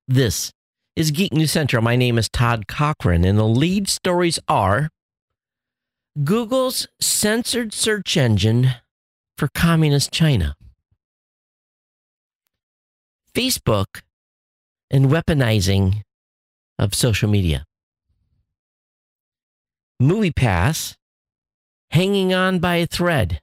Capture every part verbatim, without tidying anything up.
This is Geek News Central. My name is Todd Cochran, and the lead stories are Google's censored search engine for communist China, Facebook and weaponizing of social media, MoviePass hanging on by a thread,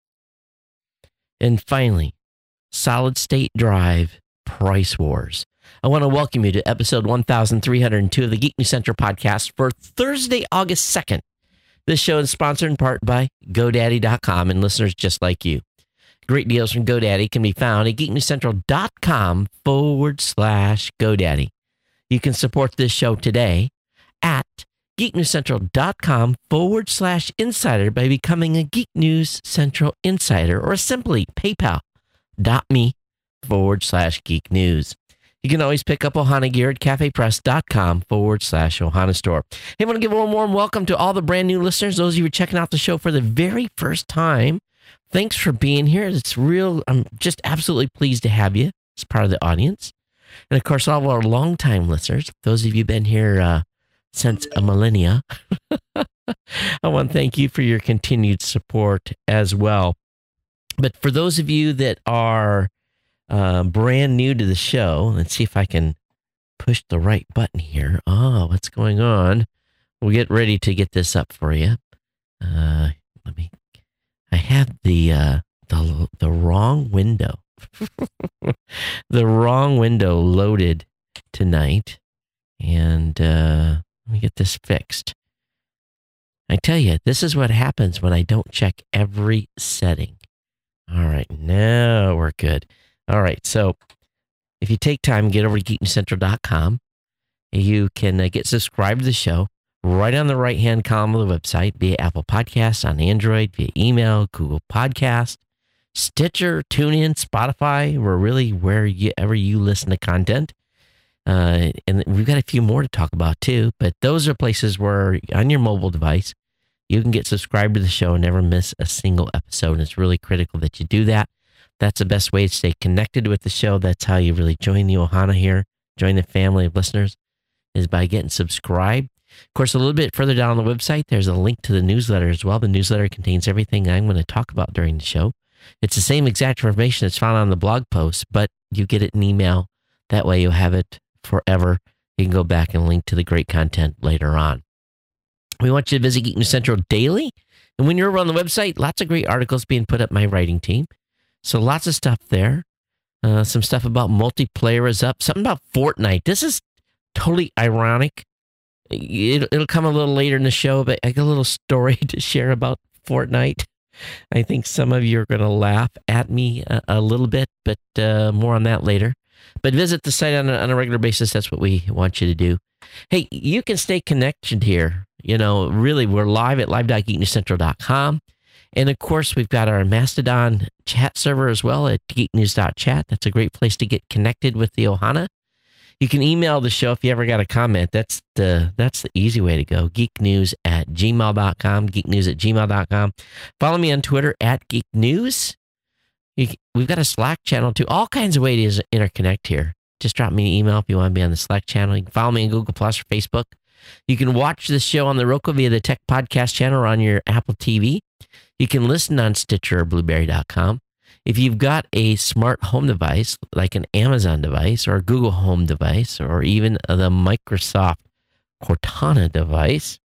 and finally, solid state drive price wars. I want to welcome you to episode one thousand three hundred two of the Geek News Central podcast for Thursday, August second. This show is sponsored in part by GoDaddy dot com and listeners just like you. Great deals from GoDaddy can be found at geeknewscentral.com forward slash GoDaddy. You can support this show today at geeknewscentral.com forward slash insider by becoming a Geek News Central insider, or simply paypal.me forward slash geek news. You can always pick up Ohana gear at cafepress.com forward slash Ohana store. Hey, I want to give a warm welcome to all the brand new listeners, those of you who are checking out the show for the very first time. Thanks for being here. It's real. I'm just absolutely pleased to have you as part of the audience. And of course, all of our longtime listeners, those of you who've been here uh, since a millennia, I want to thank you for your continued support as well. But for those of you that are Uh, brand new to the show, let's see if I can push the right button here. Oh, what's going on? We'll get ready to get this up for you. Uh, let me. I have the uh, the the wrong window, the wrong window loaded tonight, and uh, let me get this fixed. I tell you, this is what happens when I don't check every setting. All right, now we're good. All right, so if you take time, get over to geek news central dot com. You can uh, get subscribed to the show right on the right-hand column of the website via Apple Podcasts on Android, via email, Google Podcast, Stitcher, TuneIn, Spotify. We're really wherever you listen to content. Uh, and we've got a few more to talk about too, but those are places where on your mobile device, you can get subscribed to the show and never miss a single episode. And it's really critical that you do that. That's the best way to stay connected with the show. That's how you really join the Ohana here, join the family of listeners, is by getting subscribed. Of course, a little bit further down on the website, there's a link to the newsletter as well. The newsletter contains everything I'm going to talk about during the show. It's the same exact information that's found on the blog post, but you get it in email. That way you'll have it forever. You can go back and link to the great content later on. We want you to visit Geek News Central daily. And when you're over on the website, lots of great articles being put up by my writing team. So lots of stuff there. Uh, some stuff about multiplayer is up. Something about Fortnite. This is totally ironic. It, it'll come a little later in the show, but I got a little story to share about Fortnite. I think some of you are going to laugh at me a, a little bit, but uh, more on that later. But visit the site on a, on a regular basis. That's what we want you to do. Hey, you can stay connected here. You know, really, we're live at live dot geek news central dot com. And of course, we've got our Mastodon chat server as well at geek news dot chat. That's a great place to get connected with the Ohana. You can email the show if you ever got a comment. That's the that's the easy way to go. geeknews at gmail dot com, geeknews at gmail dot com. Follow me on Twitter at geeknews. You, we've got a Slack channel too. All kinds of ways to interconnect here. Just drop me an email if you want to be on the Slack channel. You can follow me on Google Plus or Facebook. You can watch this show on the Roku via the Tech Podcast channel or on your Apple T V. You can listen on Stitcher or Blueberry dot com. If you've got a smart home device, like an Amazon device or a Google Home device, or even the Microsoft Cortana device,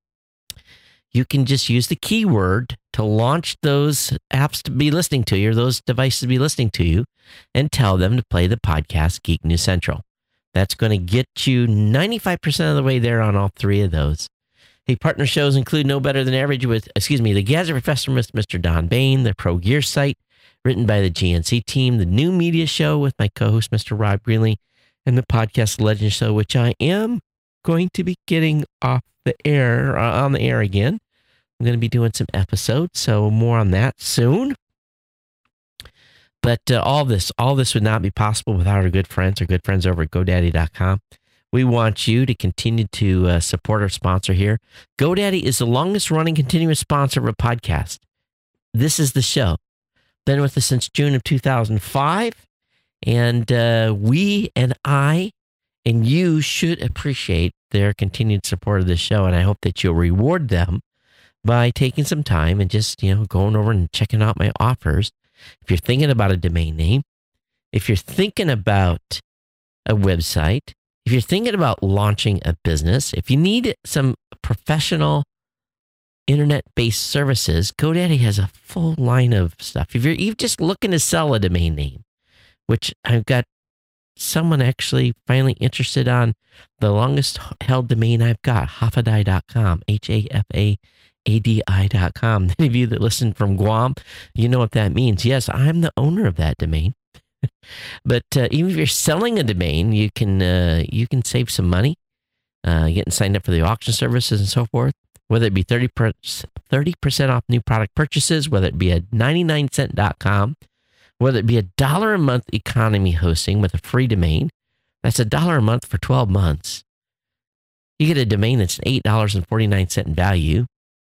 you can just use the keyword to launch those apps to be listening to you, or those devices to be listening to you, and tell them to play the podcast Geek News Central. That's going to get you ninety-five percent of the way there on all three of those. Hey, partner shows include No Better Than Average with, excuse me, the Gadget Professor with Mister Don Bain, the Pro Gear site, written by the G N C team, the New Media Show with my co-host, Mister Rob Greenlee, and the Podcast Legend Show, which I am going to be getting off the air, uh, on the air again. I'm going to be doing some episodes, so more on that soon. But uh, all this, all this would not be possible without our good friends, our good friends over at GoDaddy dot com. We want you to continue to uh, support our sponsor here. GoDaddy is the longest running continuous sponsor of a podcast. This is the show. Been with us since June of two thousand five. And uh, we and I And you should appreciate their continued support of this show. And I hope that you'll reward them by taking some time and just, you know, going over and checking out my offers. If you're thinking about a domain name, if you're thinking about a website, if you're thinking about launching a business, if you need some professional internet-based services, GoDaddy has a full line of stuff. If you're, you're just looking to sell a domain name, which I've got someone actually finally interested on the longest held domain I've got, hafadai dot com, H A F A A D I dot com. Any of you that listen from Guam, you know what that means. Yes, I'm the owner of that domain. But uh, even if you're selling a domain, you can uh, you can save some money uh, getting signed up for the auction services and so forth, whether it be thirty percent off new product purchases, whether it be a ninety-nine cent dot com, whether it be a dollar a month economy hosting with a free domain. That's a dollar a month for twelve months. You get a domain that's eight dollars and forty-nine cents in value.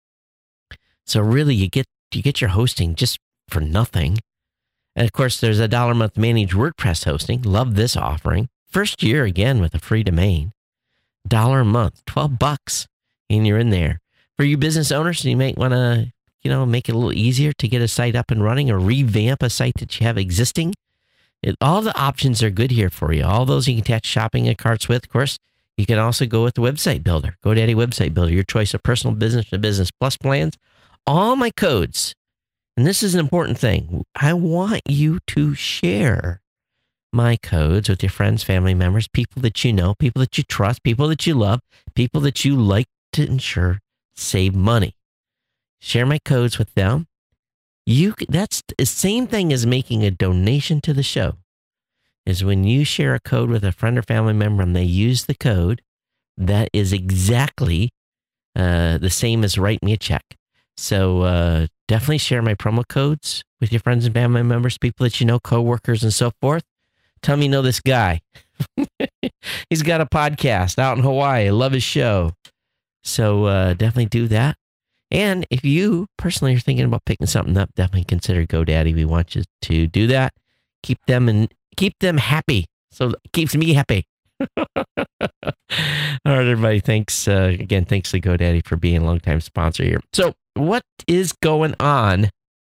So really, you get you get your hosting just for nothing. And of course, there's a dollar a month managed WordPress hosting. Love this offering. First year again with a free domain. Dollar a month, twelve bucks, and you're in there. For you business owners, you might want to, you know, make it a little easier to get a site up and running or revamp a site that you have existing. It, all the options are good here for you. All those you can attach shopping and carts with. Of course, you can also go with the website builder. GoDaddy Website Builder, your choice of personal business to business plus plans. All my codes. And this is an important thing. I want you to share my codes with your friends, family members, people that you know, people that you trust, people that you love, people that you like to ensure save money. Share my codes with them. You that's the same thing as making a donation to the show. Is when you share a code with a friend or family member and they use the code, that is exactly uh, the same as write me a check. So uh, definitely share my promo codes with your friends and family members, people that you know, coworkers and so forth. Tell me you know this guy. He's got a podcast out in Hawaii. I love his show. So uh, definitely do that. And if you personally are thinking about picking something up, definitely consider GoDaddy. We want you to do that. Keep them and keep them happy. So it keeps me happy. All right, everybody. Thanks uh, again. Thanks to GoDaddy for being a longtime sponsor here. So what is going on?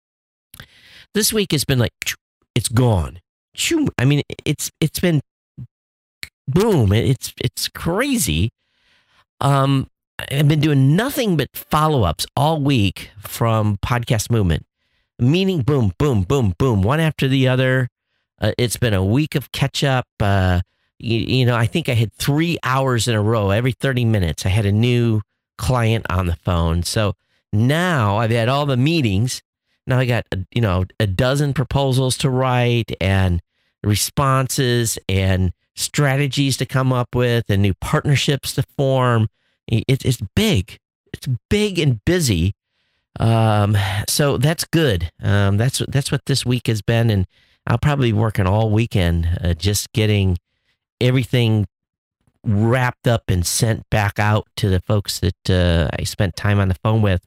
This week has been like, it's gone. I mean, it's it's been boom. It's it's crazy. Um, I've been doing nothing but follow-ups all week from Podcast Movement. Meaning, boom, boom, boom, boom, one after the other. Uh, it's been a week of catch-up. Uh, you, you know, I think I had three hours in a row. Every thirty minutes, I had a new client on the phone. So now I've had all the meetings. Now I got, you know, a dozen proposals to write and responses and strategies to come up with and new partnerships to form. It, it's big. It's big and busy. Um, so that's good. Um, that's that's what this week has been, and I'll probably be working all weekend uh, just getting everything wrapped up and sent back out to the folks that uh, I spent time on the phone with.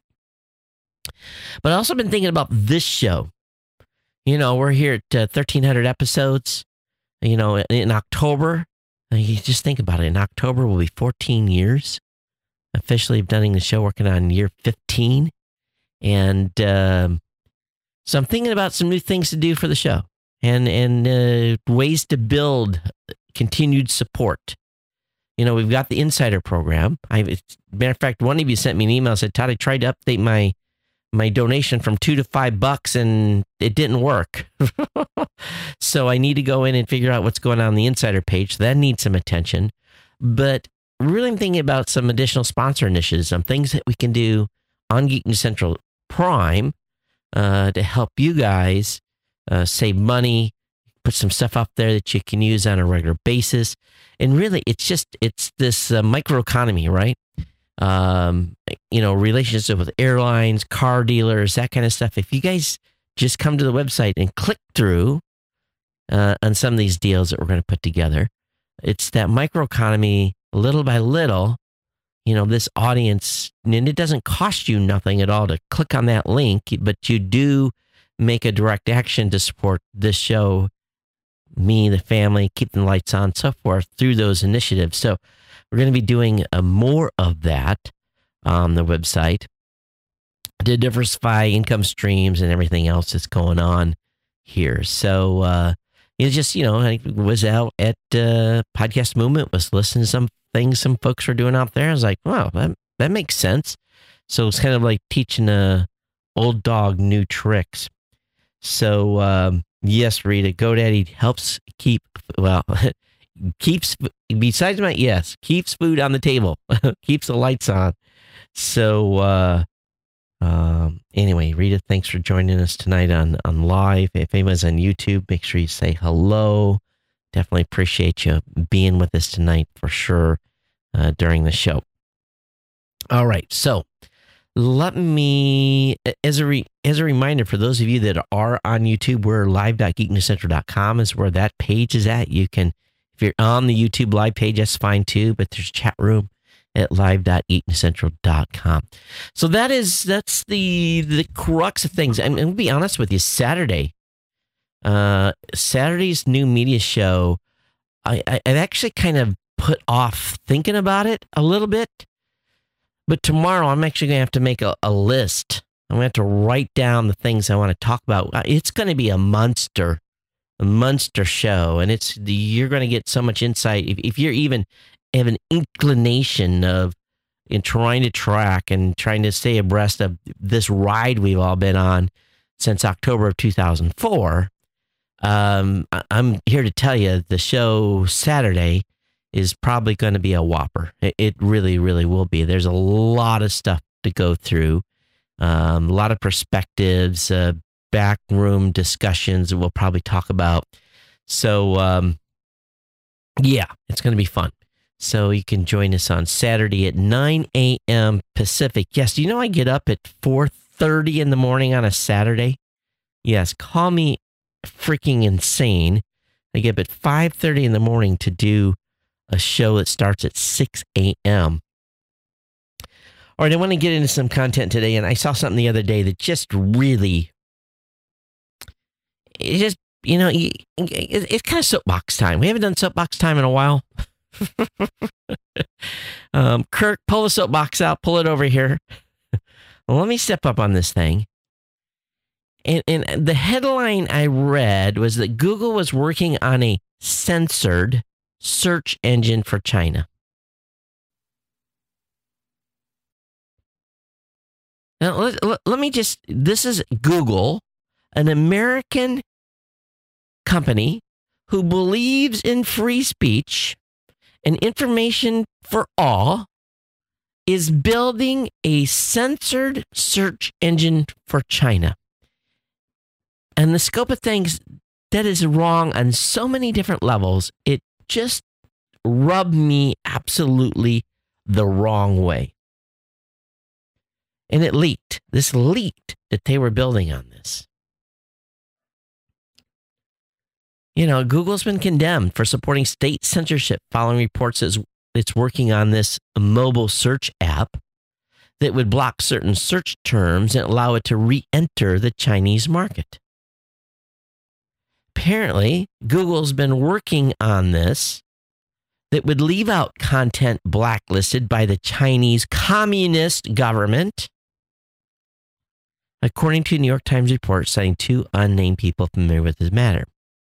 But I've also been thinking about this show. You know, we're here at uh, thirteen hundred episodes. You know, in, in October, uh, you just think about it. In October will be fourteen years. Officially done the show, working on year fifteen. And um, so I'm thinking about some new things to do for the show and, and uh, ways to build continued support. You know, we've got the Insider program. I, matter of fact, one of you sent me an email and said, Todd, I tried to update my my donation from two to five bucks and it didn't work. So I need to go in and figure out what's going on on the Insider page. That needs some attention. But really, I'm thinking about some additional sponsor initiatives, some things that we can do on Geek News Central Prime uh, to help you guys uh, save money, put some stuff up there that you can use on a regular basis. And really, it's just, it's this uh, microeconomy, right? Um, you know, relationship with airlines, car dealers, that kind of stuff. If you guys just come to the website and click through uh, on some of these deals that we're going to put together, it's that microeconomy, little by little, you know, this audience, and it doesn't cost you nothing at all to click on that link, but you do make a direct action to support this show me, the family, keeping the lights on, so forth, through those initiatives. So we're going to be doing uh, more of that on the website to diversify income streams and everything else that's going on here. So uh, it's just, you know, I was out at uh, Podcast Movement, was listening to some things some folks are doing out there. I was like, wow, that, that makes sense. So it's kind of like teaching a old dog new tricks. So um, yes, Rita, GoDaddy helps keep, well, keeps, besides my, yes, keeps food on the table, keeps the lights on. So uh, um, anyway, Rita, thanks for joining us tonight on, on live. If anyone's on YouTube, make sure you say hello. Definitely appreciate you being with us tonight for sure uh, during the show. All right, so let me, as a re, as a reminder for those of you that are on YouTube, we're live dot geek news central dot com is where that page is at. You can, if you're on the YouTube live page, that's fine too, but there's a chat room at live dot geek news central dot com. So that is, that's the the crux of things. And, and to be honest with you, Saturday, uh, Saturday's new media show, I, I, I've actually kind of put off thinking about it a little bit. But tomorrow, I'm actually going to have to make a, a list. I'm going to have to write down the things I want to talk about. It's going to be a monster, a monster show. And it's you're going to get so much insight. If, if you're even have an inclination of in trying to track and trying to stay abreast of this ride we've all been on since October of two thousand four, um, I'm here to tell you the show Saturday is probably going to be a whopper. It really, really will be. There's a lot of stuff to go through, um, a lot of perspectives, uh, backroom discussions that we'll probably talk about. So, um, yeah, it's going to be fun. So you can join us on Saturday at nine a.m. Pacific. Yes, do you know I get up at four thirty in the morning on a Saturday? Yes, call me freaking insane. I get up at five thirty in the morning to do a show that starts at six a.m. All right, I want to get into some content today, and I saw something the other day that just really, it just, you know, it's kind of soapbox time. We haven't done soapbox time in a while. um, Kirk, pull the soapbox out, pull it over here. Well, let me step up on this thing. And, and the headline I read was that Google was working on a censored search engine for China. Now, let, let, let me just, this is Google, an American company who believes in free speech and information for all, is building a censored search engine for China. And the scope of things, that is wrong on so many different levels. It just rubbed me absolutely the wrong way. And it leaked. This leaked that they were building on this. You know, Google's been condemned for supporting state censorship following reports that it's working on this mobile search app that would block certain search terms and allow it to re-enter the Chinese market. Apparently, Google's been working on this that would leave out content blacklisted by the Chinese Communist government, according to a New York Times report citing two unnamed people familiar with this matter.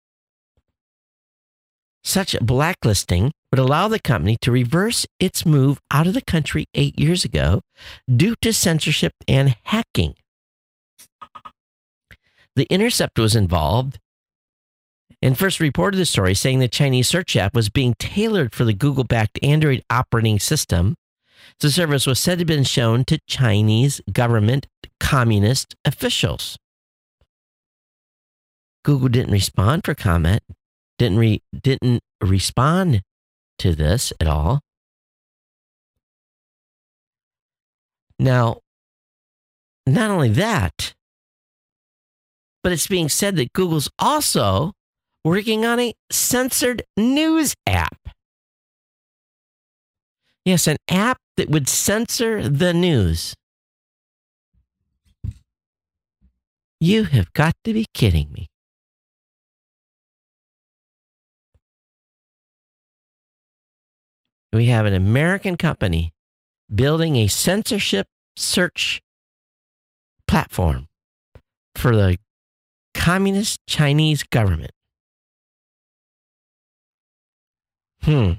Such blacklisting would allow the company to reverse its move out of the country eight years ago due to censorship and hacking. The Intercept was involved and first reported the story, saying the Chinese search app was being tailored for the Google-backed Android operating system. The service was said to have been shown to Chinese government communist officials. Google didn't respond for comment, didn't re, didn't respond to this at all. Now, not only that, but it's being said that Google's also working on a censored news app. Yes, an app that would censor the news. You have got to be kidding me. We have an American company building a censorship search platform for the communist Chinese government. Hmm.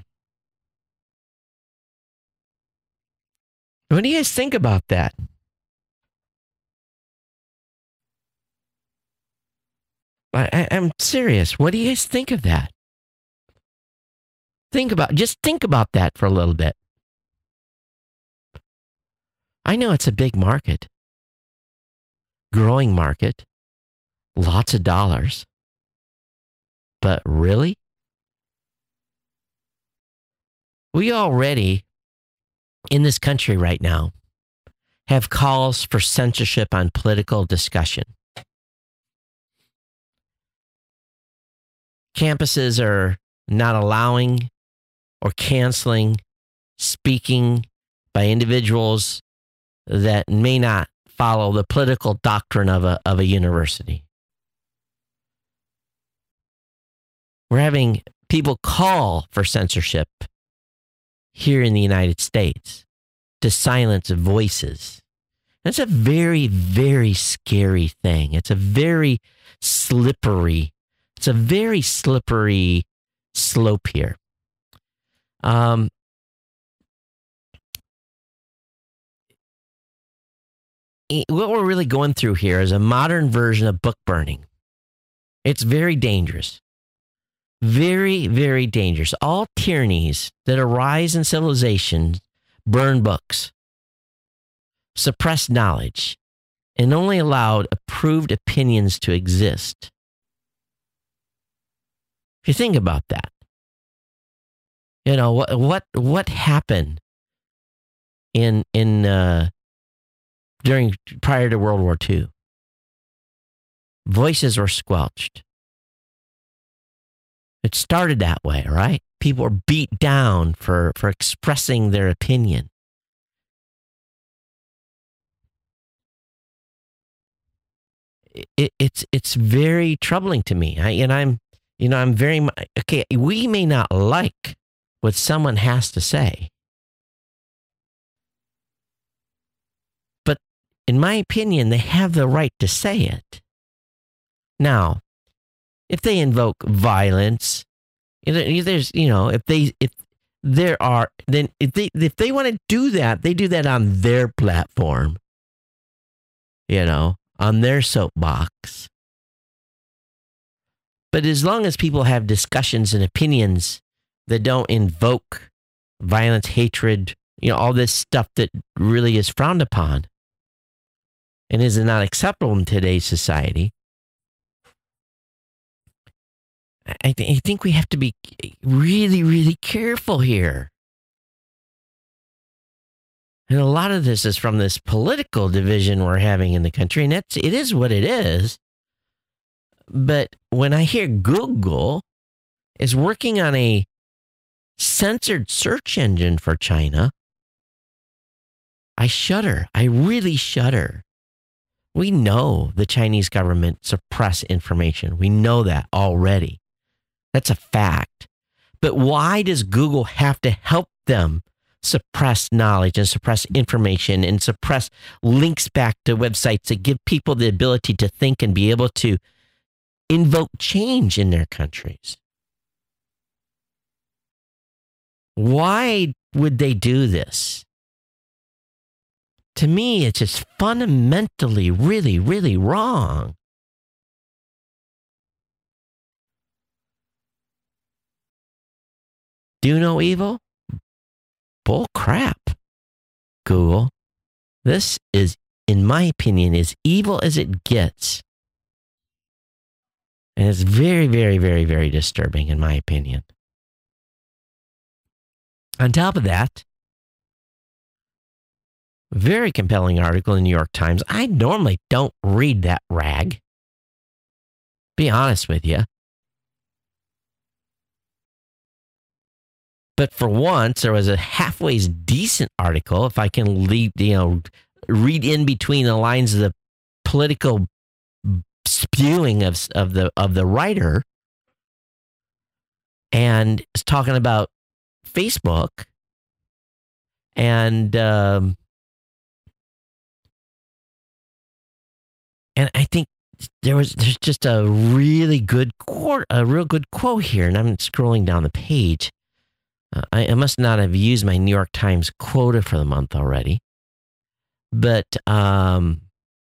What do you guys think about that? I, I, I'm serious. What do you guys think of that? Think about, just think about that for a little bit. I know it's a big market, growing market, lots of dollars, but really? We already, in this country right now, have calls for censorship on political discussion. Campuses are not allowing or canceling speaking by individuals that may not follow the political doctrine of a, of a university. We're having people call for censorship here in the United States to silence voices. That's a very, very scary thing. It's a very slippery, it's a very slippery slope here. Um, what we're really going through here is a modern version of book burning. It's very dangerous. Very, very dangerous. All tyrannies that arise in civilization burn books, suppress knowledge, and only allowed approved opinions to exist. If you think about that, you know, what what what happened in in uh, during prior to World War Two? Voices were squelched. It started that way, right? People were beat down for, for expressing their opinion. It, it's it's very troubling to me. I, and I'm, you know, I'm very, okay, we may not like what someone has to say, but in my opinion, they have the right to say it. Now, if they invoke violence, there's, you know, if they, if there are, then if they, if they want to do that, they do that on their platform, you know, on their soapbox. But as long as people have discussions and opinions that don't invoke violence, hatred, you know, all this stuff that really is frowned upon and is not acceptable in today's society, I, th- I think we have to be really, really careful here. And a lot of this is from this political division we're having in the country, and that's, it is what it is. But when I hear Google is working on a censored search engine for China, I shudder. I really shudder. We know the Chinese government suppress information. We know that already. That's a fact. But why does Google have to help them suppress knowledge and suppress information and suppress links back to websites that give people the ability to think and be able to invoke change in their countries? Why would they do this? To me, it's just fundamentally really, really wrong. Do no evil? Bull crap, Google. This is, in my opinion, as evil as it gets. And it's very, very, very, very disturbing, in my opinion. On top of that, very compelling article in the New York Times. I normally don't read that rag. Be honest with you. But for once, there was a halfway decent article, if I can leave, you know, read in between the lines of the political spewing of of the of the writer, and it's talking about Facebook And um, and I think there was there's just a really good quote, a real good quote here, and I'm scrolling down the page. Uh, I, I must not have used my New York Times quota for the month already, but um,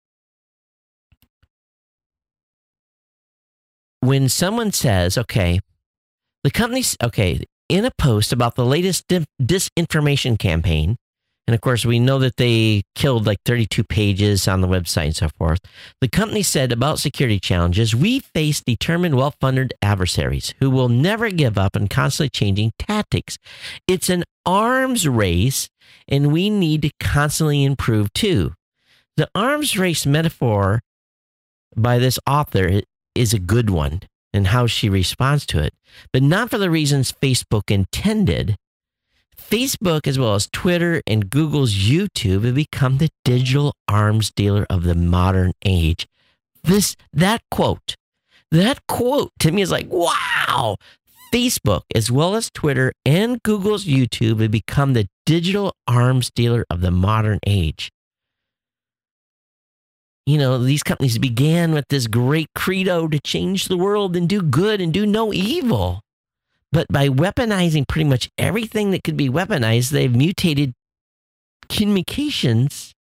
when someone says, "Okay, the company's okay," in a post about the latest di- disinformation campaign. And of course, we know that they killed like thirty-two pages on the website and so forth. The company said about security challenges, we face determined, well-funded adversaries who will never give up and constantly changing tactics. It's an arms race, and we need to constantly improve too. The arms race metaphor by this author is a good one and how she responds to it, but not for the reasons Facebook intended. Facebook, as well as Twitter and Google's YouTube, have become the digital arms dealer of the modern age. This, that quote, that quote to me is like, wow. Facebook, as well as Twitter and Google's YouTube, have become the digital arms dealer of the modern age. You know, these companies began with this great credo to change the world and do good and do no evil. But by weaponizing pretty much everything that could be weaponized, they've mutated communications.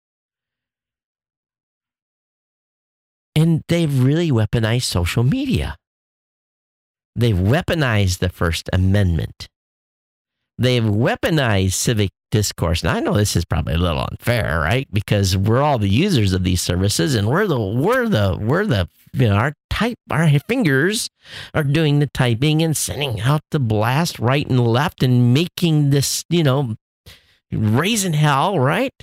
And they've really weaponized social media. They've weaponized the First Amendment. They've weaponized civic discourse. Now, I know this is probably a little unfair, right? Because we're all the users of these services, and we're the we're the we're the you know our type our fingers are doing the typing and sending out the blast right and left and making this you know raising hell, right?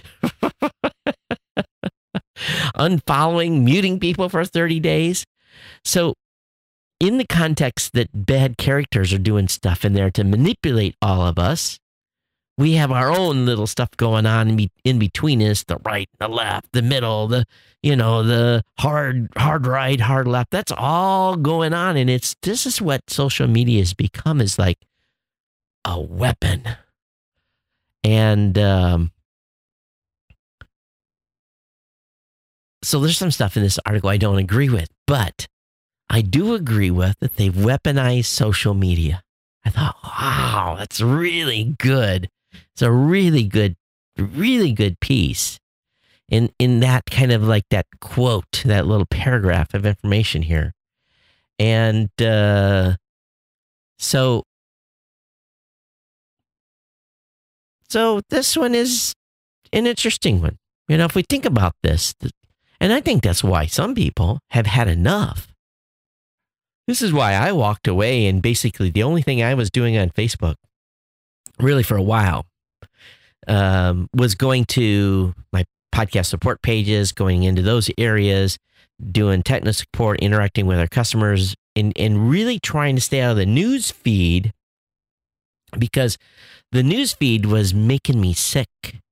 Unfollowing, muting people for thirty days. So, in the context that bad characters are doing stuff in there to manipulate all of us, we have our own little stuff going on in, be- in between us, the right, the left, the middle, the, you know, the hard, hard right, hard left. That's all going on. And it's, this is what social media has become, is like a weapon. And, um, so there's some stuff in this article I don't agree with, but I do agree with that they've weaponized social media. I thought, wow, that's really good. It's a really good, really good piece in, in that kind of like that quote, that little paragraph of information here. And uh, so, so this one is an interesting one. You know, if we think about this, and I think that's why some people have had enough. This is why I walked away, and basically the only thing I was doing on Facebook, really for a while, um, was going to my podcast support pages, going into those areas, doing technical support, interacting with our customers, and, and really trying to stay out of the news feed, because the news feed was making me sick.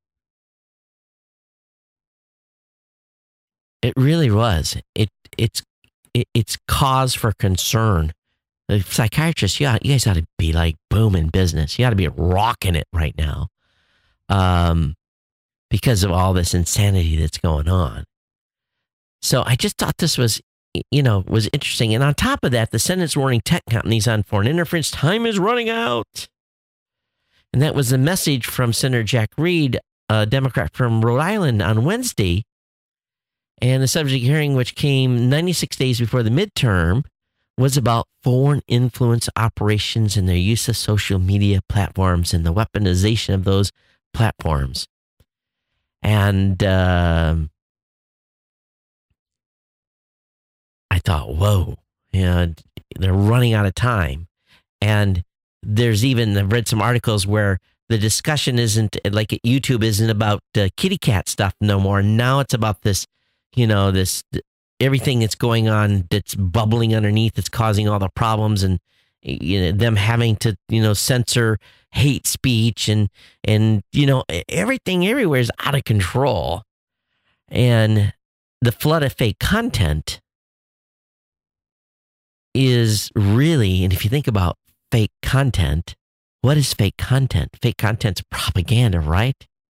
It really was. It it's it, it's cause for concern. The psychiatrists, yeah, you guys ought to be like booming business. You ought to be rocking it right now, um, because of all this insanity that's going on. So I just thought this was, you know, was interesting. And on top of that, the Senate's warning tech companies on foreign interference. Time is running out. And that was the message from Senator Jack Reed, a Democrat from Rhode Island, on Wednesday. And the subject hearing, which came ninety-six days before the midterm, was about foreign influence operations and their use of social media platforms and the weaponization of those platforms. And um, I thought, whoa, you know, they're running out of time. And there's even, I've read some articles where the discussion isn't, like YouTube isn't about uh, kitty cat stuff no more. Now it's about this, you know, this, everything that's going on that's bubbling underneath that's causing all the problems, and, you know, them having to, you know, censor hate speech, and, and, you know, everything everywhere is out of control. And the flood of fake content is really, and if you think about fake content, what is fake content? Fake content's propaganda, right?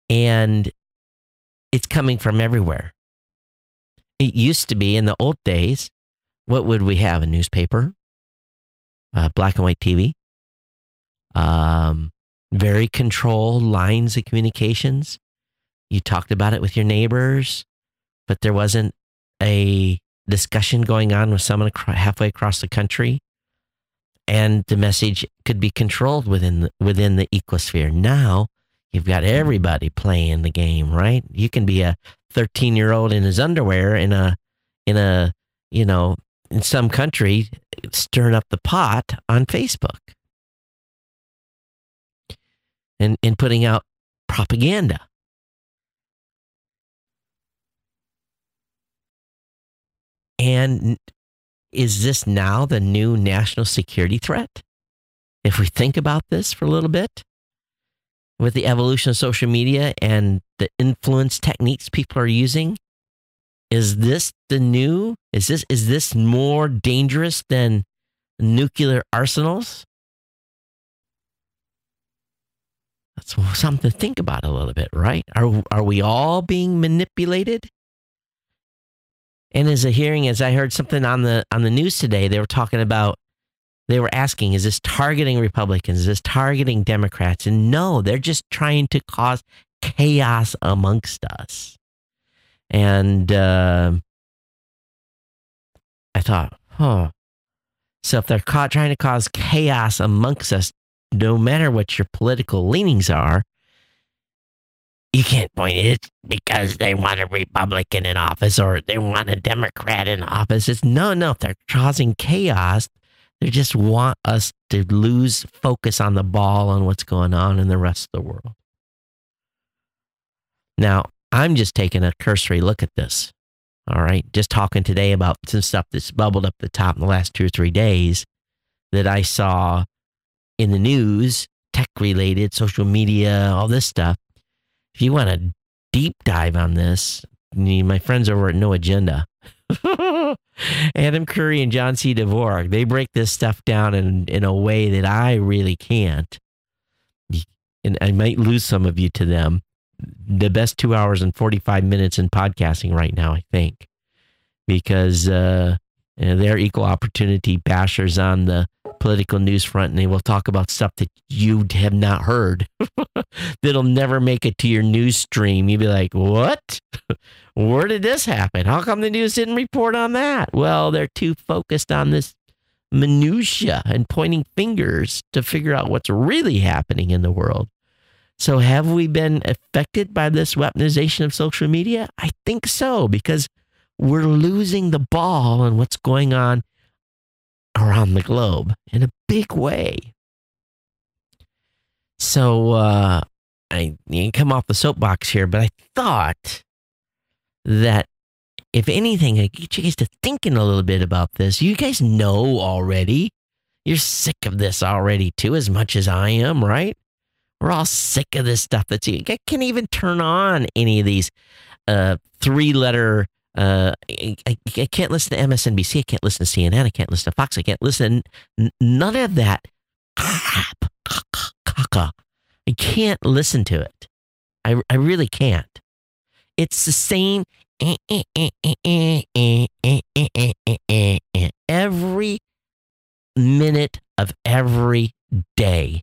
And it's coming from everywhere. It used to be in the old days, what would we have? A newspaper, uh, black and white T V, um, very controlled lines of communications. You talked about it with your neighbors, but there wasn't a discussion going on with someone halfway across the country. And the message could be controlled within the, within the ecosphere. Now, you've got everybody playing the game, right? You can be a thirteen-year-old in his underwear in a, in a, you know, in some country, stirring up the pot on Facebook. And, and putting out propaganda. And is this now the new national security threat? If we think about this for a little bit, with the evolution of social media and the influence techniques people are using, is this the new, is this, is this more dangerous than nuclear arsenals? That's something to think about a little bit, right? Are, are we all being manipulated? And as a hearing, as I heard something on the on the news today, they were talking about, they were asking, is this targeting Republicans? Is this targeting Democrats? And no, they're just trying to cause chaos amongst us. And uh, I thought, huh. So if they're ca- trying to cause chaos amongst us, no matter what your political leanings are, you can't point it because they want a Republican in office or they want a Democrat in office. It's no, no, if they're causing chaos, they just want us to lose focus on the ball on what's going on in the rest of the world. Now, I'm just taking a cursory look at this. All right. Just talking today about some stuff that's bubbled up the top in the last two or three days that I saw in the news, tech related, social media, all this stuff. If you want a deep dive on this, my friends over at No Agenda, Adam Curry and John C. Dvorak, they break this stuff down in, in a way that I really can't. And I might lose some of you to them. The best two hours and forty-five minutes in podcasting right now, I think, because uh, they're equal opportunity bashers on the political news front, and they will talk about stuff that you have not heard that'll never make it to your news stream. You'd be like, what? Where did this happen? How come the news didn't report on that? Well, they're too focused on this minutia and pointing fingers to figure out what's really happening in the world. So have we been affected by this weaponization of social media? I think so, because we're losing the ball on what's going on around the globe in a big way. So uh, I you come off the soapbox here, but I thought that if anything, I get you guys to thinking a little bit about this. You guys know already. You're sick of this already too, as much as I am, right? We're all sick of this stuff. That's you can't even turn on any of these uh, three-letter. Uh, I, I, I can't listen to M S N B C. I can't listen to C N N. I can't listen to Fox. I can't listen. N- none of that crap. Caca. I can't listen to it. I, I really can't. It's the same every minute of every day.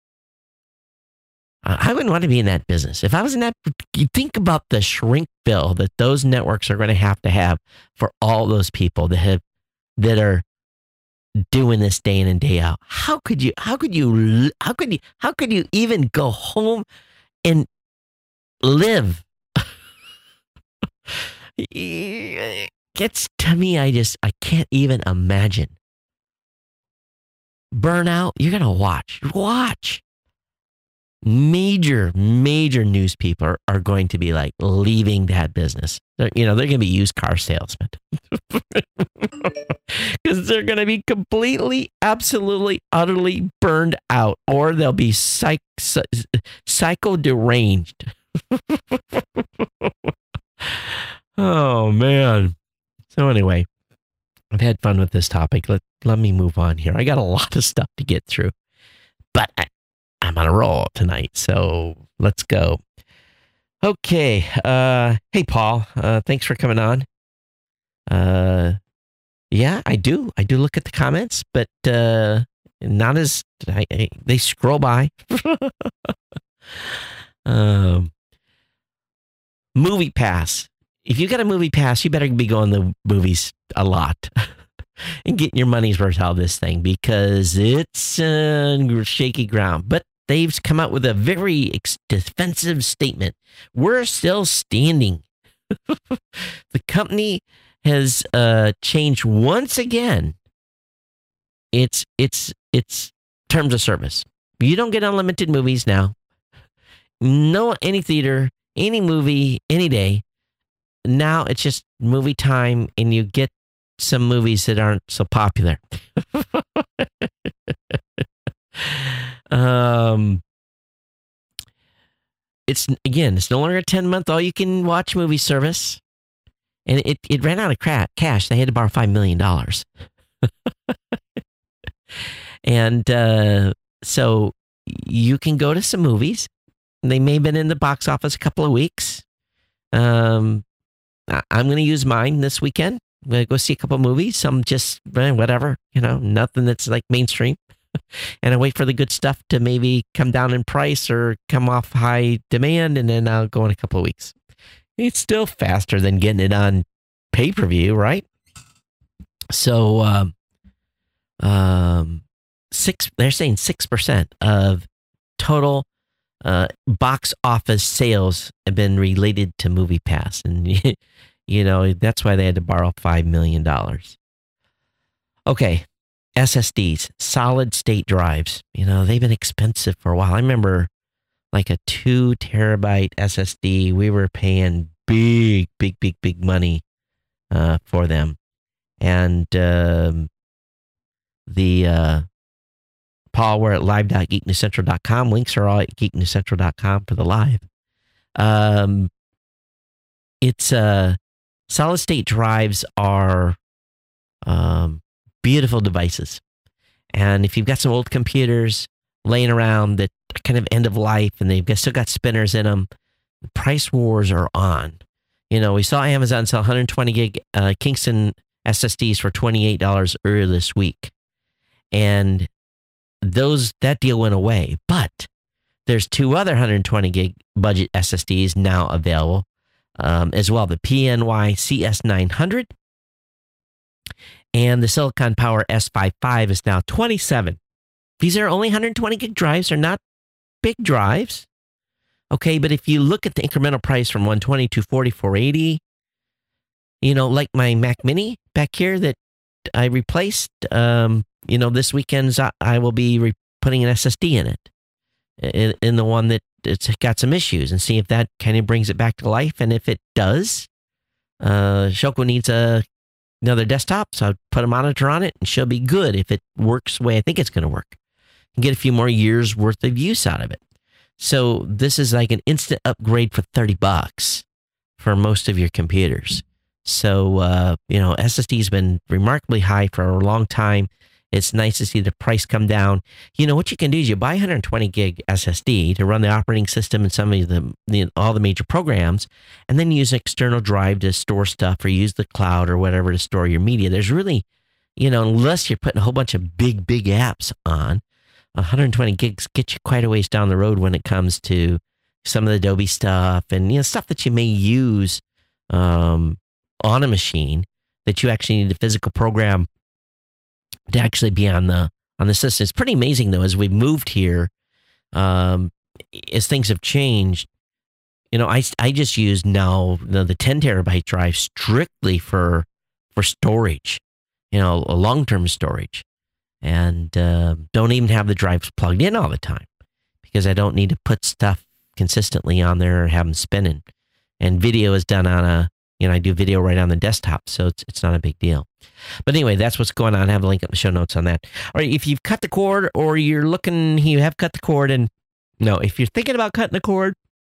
I wouldn't want to be in that business. If I was in that, you think about the shrink bill that those networks are going to have to have for all those people that have, that are doing this day in and day out. How could you, how could you, how could you, how could you even go home and live? It's to me, I just, I can't even imagine. Burnout, you're going to watch, watch. Major, major news people are, are going to be like leaving that business. They're, you know, they're going to be used car salesmen because they're going to be completely, absolutely, utterly burned out, or they'll be psych, psycho deranged. Oh, man. So anyway, I've had fun with this topic. Let, let me move on here. I got a lot of stuff to get through, but I, I'm on a roll tonight, so let's go. Okay. Uh, hey, Paul. Uh, thanks for coming on. Uh, yeah, I do. I do look at the comments, but uh, not as I, I, they scroll by. um, Movie Pass. If you got a Movie Pass, you better be going to movies a lot and getting your money's worth out of this thing because it's uh, shaky ground. But they've come out with a very ex- defensive statement. We're still standing. The company has uh, changed once again its its its terms of service. You don't get unlimited movies now. No, any theater, any movie, any day. Now it's just movie time, and you get some movies that aren't so popular. um, it's again, it's no longer a ten month all you can watch movie service, and it it ran out of cra- cash. They had to borrow five million dollars, and uh, so you can go to some movies. They may have been in the box office a couple of weeks. Um. I'm going to use mine this weekend. I'm going to go see a couple movies. Some just eh, whatever, you know, nothing that's like mainstream. And I wait for the good stuff to maybe come down in price or come off high demand, and then I'll go in a couple of weeks. It's still faster than getting it on pay-per-view, right? So, um, um, six. They're saying six percent of total uh, box office sales have been related to Movie Pass, and you know that's why they had to borrow five million dollars. Okay, S S Ds, solid state drives. You know they've been expensive for a while. I remember like a two terabyte S S D. We were paying big, big, big, big money uh, for them, and um, the uh, Paul, we're at live dot geek news central dot com. Links are all at geek news central dot com for the live. Um, it's uh, solid state drives are um, beautiful devices. And if you've got some old computers laying around that are kind of end of life and they've got, still got spinners in them, the price wars are on. You know, we saw Amazon sell one hundred twenty gig uh, Kingston S S Ds for twenty-eight dollars earlier this week. And those that deal went away, but there's two other one hundred twenty gig budget S S Ds now available um, as well. The P N Y C S nine hundred and the Silicon Power S fifty-five is now twenty-seven. These are only one hundred twenty gig drives. They're not big drives. Okay, but if you look at the incremental price from one twenty, two forty, four eighty, you know, like my Mac Mini back here that I replaced, um, you know, this weekend I will be re- putting an S S D in it, in, in the one that it's got some issues, and see if that kind of brings it back to life. And if it does, uh, Shoko needs a another desktop, so I'll put a monitor on it, and she'll be good if it works the way I think it's going to work. And get a few more years worth of use out of it. So this is like an instant upgrade for thirty bucks for most of your computers. So, uh, you know, S S D has been remarkably high for a long time. It's nice to see the price come down. You know, what you can do is you buy one hundred twenty gig S S D to run the operating system and some of the, the all the major programs, and then use an external drive to store stuff or use the cloud or whatever to store your media. There's really, you know, unless you're putting a whole bunch of big, big apps on, one hundred twenty gigs get you quite a ways down the road when it comes to some of the Adobe stuff and, you know, stuff that you may use um, on a machine that you actually need a physical program to actually be on the on the system. It's pretty amazing, though, as we've moved here, um, as things have changed. You know, I, I just use now the, the ten terabyte drive strictly for for storage, you know, a long-term storage. And uh, don't even have the drives plugged in all the time because I don't need to put stuff consistently on there or have them spinning. And video is done on a, you know, I do video right on the desktop, so it's it's not a big deal. But anyway, that's what's going on. I have a link in the show notes on that. All right, if you've cut the cord or you're looking, you have cut the cord, and no, if you're thinking about cutting the cord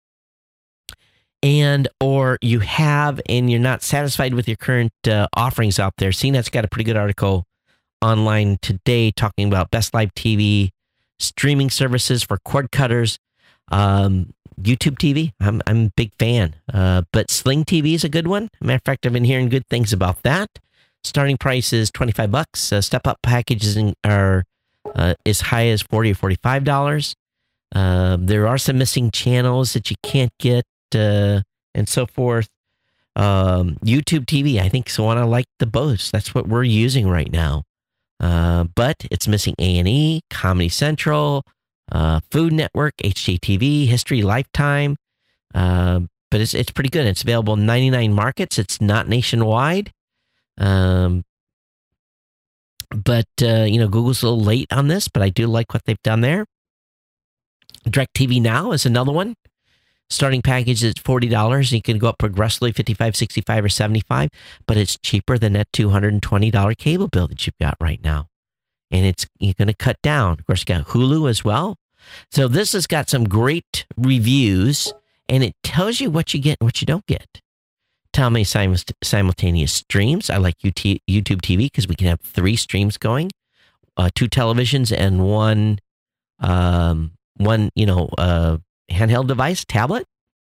and or you have and you're not satisfied with your current uh, offerings out there, C NET's got a pretty good article online today talking about best live T V streaming services for cord cutters. Um, YouTube T V, I'm I'm a big fan. Uh, but Sling T V is a good one. Matter of fact, I've been hearing good things about that. Starting price is twenty-five bucks. Uh, step up packages are uh, as high as forty or forty-five dollars. Uh, there are some missing channels that you can't get, uh, and so forth. Um, YouTube T V, I think so. I like the both. That's what we're using right now. Uh, but it's missing A and E, Comedy Central, uh, Food Network, H G T V, History, Lifetime. Uh, but it's it's pretty good. It's available in ninety-nine markets. It's not nationwide. Um, but uh, you know, Google's a little late on this, but I do like what they've done there. DirecTV Now is another one. Starting package is forty dollars. You can go up progressively, fifty-five dollars, sixty-five dollars, or seventy-five dollars, but it's cheaper than that two hundred twenty dollars cable bill that you've got right now. And it's you're going to cut down. Of course, you got Hulu as well. So this has got some great reviews, and it tells you what you get and what you don't get. Tell me simultaneous streams. I like YouTube T V because we can have three streams going, uh, two televisions and one, um, one you know, uh, handheld device, tablet.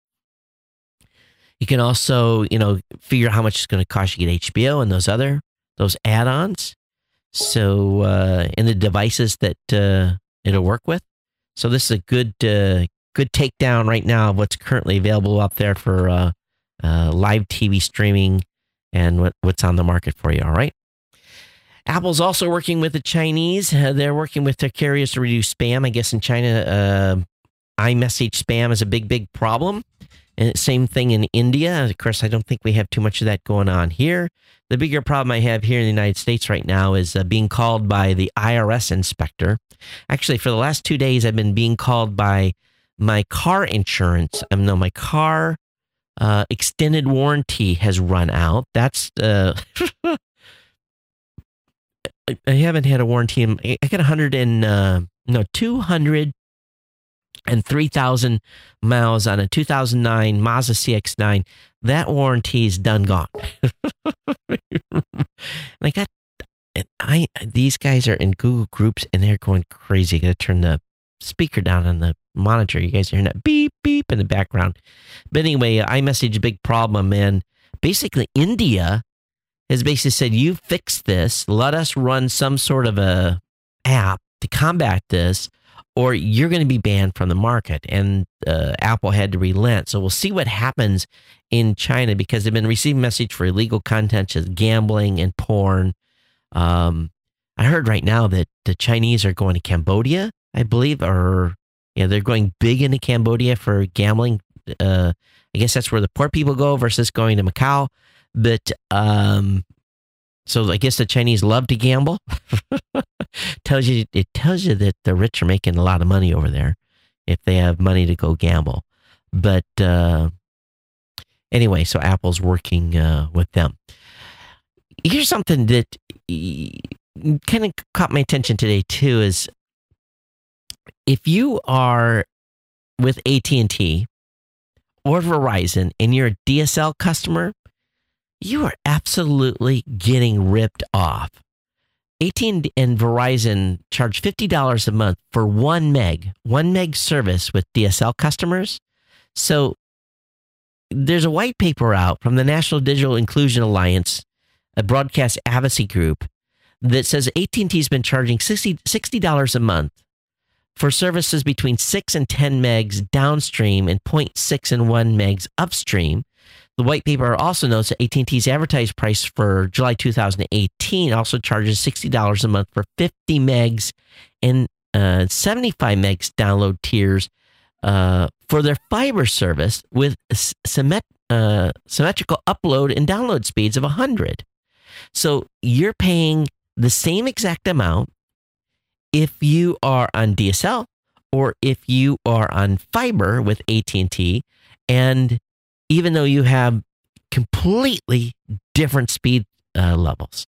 You can also, you know, figure out how much it's going to cost you to get H B O and those other those add-ons. So, uh, and the devices that uh, it'll work with. So this is a good uh, good takedown right now of what's currently available out there for uh, uh, live T V streaming and what, what's on the market for you. All right. Apple's also working with the Chinese. Uh, they're working with their carriers to reduce spam. I guess in China, uh, iMessage spam is a big, big problem. And same thing in India. Of course, I don't think we have too much of that going on here. The bigger problem I have here in the United States right now is uh, being called by the I R S inspector. Actually, for the last two days, I've been being called by my car insurance. Um, no, my car uh, extended warranty has run out. That's uh, I haven't had a warranty. In, I got one hundred and uh, no two hundred and three thousand miles on a two thousand nine Mazda C X nine. That warranty is done gone. And I got, and I these guys are in Google Groups and they're going crazy. I got to turn the speaker down on the monitor. You guys are hearing that beep beep in the background. But anyway, iMessage a big problem, and basically India has basically said, you fix this, let us run some sort of a app to combat this, or you're going to be banned from the market. And uh, Apple had to relent. So we'll see what happens in China, because they've been receiving message for illegal content, such as gambling and porn. Um, I heard right now that the Chinese are going to Cambodia, I believe, or yeah, they're going big into Cambodia for gambling. Uh, I guess that's where the poor people go versus going to Macau. But um, so I guess the Chinese love to gamble. tells you it tells you that the rich are making a lot of money over there if they have money to go gamble. But uh, anyway, so Apple's working uh, with them. Here's something that kind of caught my attention today too: is if you are with A T and T or Verizon and you're a D S L customer, you are absolutely getting ripped off. A T and T and Verizon charge fifty dollars a month for one meg, one meg service with D S L customers. So there's a white paper out from the National Digital Inclusion Alliance, a broadcast advocacy group, that says A T and T has been charging sixty dollars a month for services between six and ten megs downstream and zero point six and one megs upstream. The white paper also notes that A T and T's advertised price for July two thousand eighteen also charges sixty dollars a month for fifty megs and uh, seventy-five megs download tiers uh, for their fiber service with symmet- uh, symmetrical upload and download speeds of one hundred. So you're paying the same exact amount if you are on D S L or if you are on fiber with A T and T, and even though you have completely different speed uh, levels.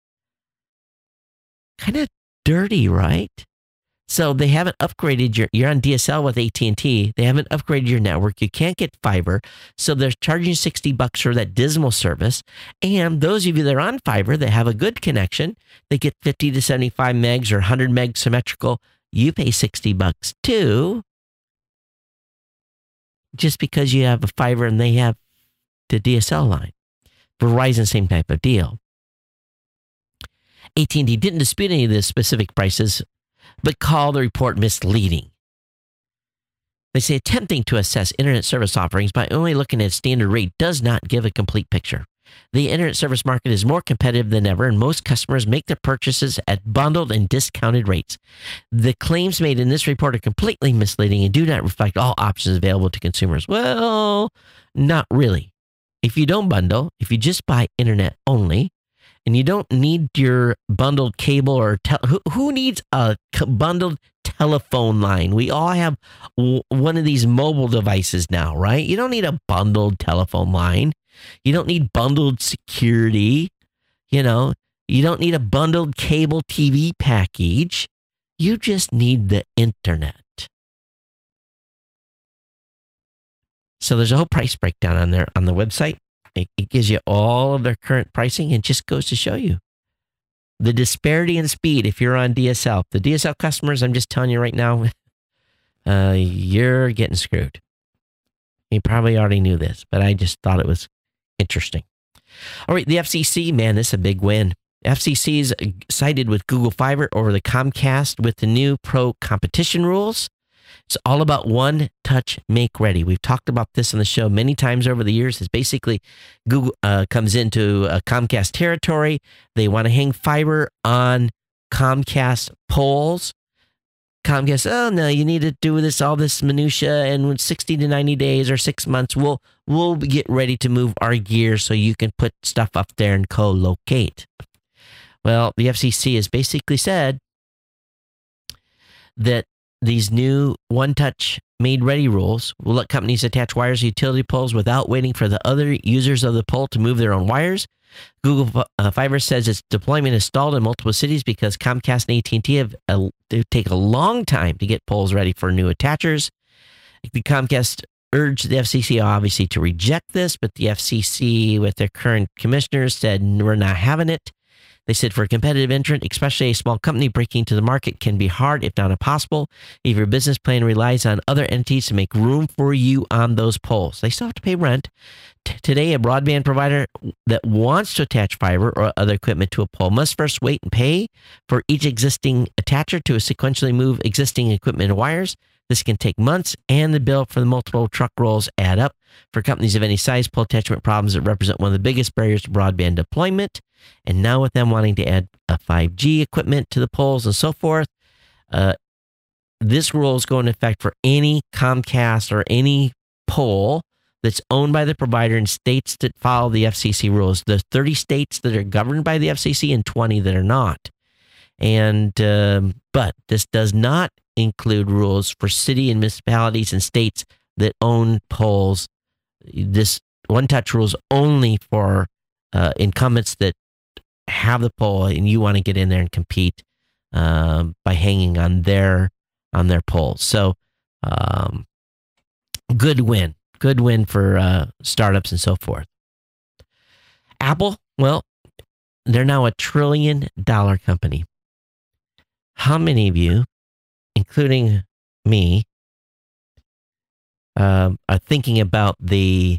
Kind of dirty, right? So they haven't upgraded your, you're on D S L with A T and T. They haven't upgraded your network. You can't get fiber. So they're charging sixty bucks for that dismal service. And those of you that are on fiber that have a good connection, they get fifty to seventy-five megs or one hundred meg symmetrical. You pay sixty bucks too. just because you have a fiber and they have the D S L line. Verizon, same type of deal. A T and T didn't dispute any of the specific prices, but called the report misleading. They say attempting to assess internet service offerings by only looking at standard rate does not give a complete picture. The internet service market is more competitive than ever, and most customers make their purchases at bundled and discounted rates. The claims made in this report are completely misleading and do not reflect all options available to consumers. Well, not really. If you don't bundle, if you just buy internet only, and you don't need your bundled cable or tel- who, who needs a bundled telephone line? We all have w- one of these mobile devices now, right? You don't need a bundled telephone line. You don't need bundled security. You know, you don't need a bundled cable T V package. You just need the internet. So there's a whole price breakdown on there on the website. It, it gives you all of their current pricing and just goes to show you the disparity in speed if you're on D S L. The D S L customers, I'm just telling you right now, uh, you're getting screwed. You probably already knew this, but I just thought it was interesting. All right, the F C C, man, this is a big win. F C C's sided with Google Fiber over the Comcast with the new pro competition rules. It's all about one touch make ready. We've talked about this on the show many times over the years. It's basically Google uh, comes into a Comcast territory. They want to hang fiber on Comcast poles. Comcast, oh no, you need to do this, all this minutia, and with sixty to ninety days or six months, we'll we'll get ready to move our gear so you can put stuff up there and co-locate. Well, the F C C has basically said that these new one-touch made-ready rules will let companies attach wires to utility poles without waiting for the other users of the pole to move their own wires. Google uh, Fiber says its deployment is stalled in multiple cities because Comcast and A T and T have uh, they take a long time to get poles ready for new attachers. The Comcast urged the F C C obviously to reject this, but the F C C, with their current commissioners, said we're not having it. They said for a competitive entrant, especially a small company, breaking into the market can be hard, if not impossible, if your business plan relies on other entities to make room for you on those poles. They still have to pay rent. T- today, a broadband provider that wants to attach fiber or other equipment to a pole must first wait and pay for each existing attacher to sequentially move existing equipment and wires. This can take months, and the bill for the multiple truck rolls add up. For companies of any size, pole attachment problems that represent one of the biggest barriers to broadband deployment. And now with them wanting to add a five G equipment to the poles and so forth, uh, this rule is going to effect for any Comcast or any pole that's owned by the provider in states that follow the F C C rules. There's thirty states that are governed by the F C C and twenty that are not. And um, but this does not include rules for city and municipalities and states that own poles. This one-touch rules only for uh, incumbents that have the pole and you want to get in there and compete um, by hanging on their on their poles. So um, good win. Good win for uh, startups and so forth. Apple, well, they're now a trillion dollar company. How many of you, including me, uh, are thinking about the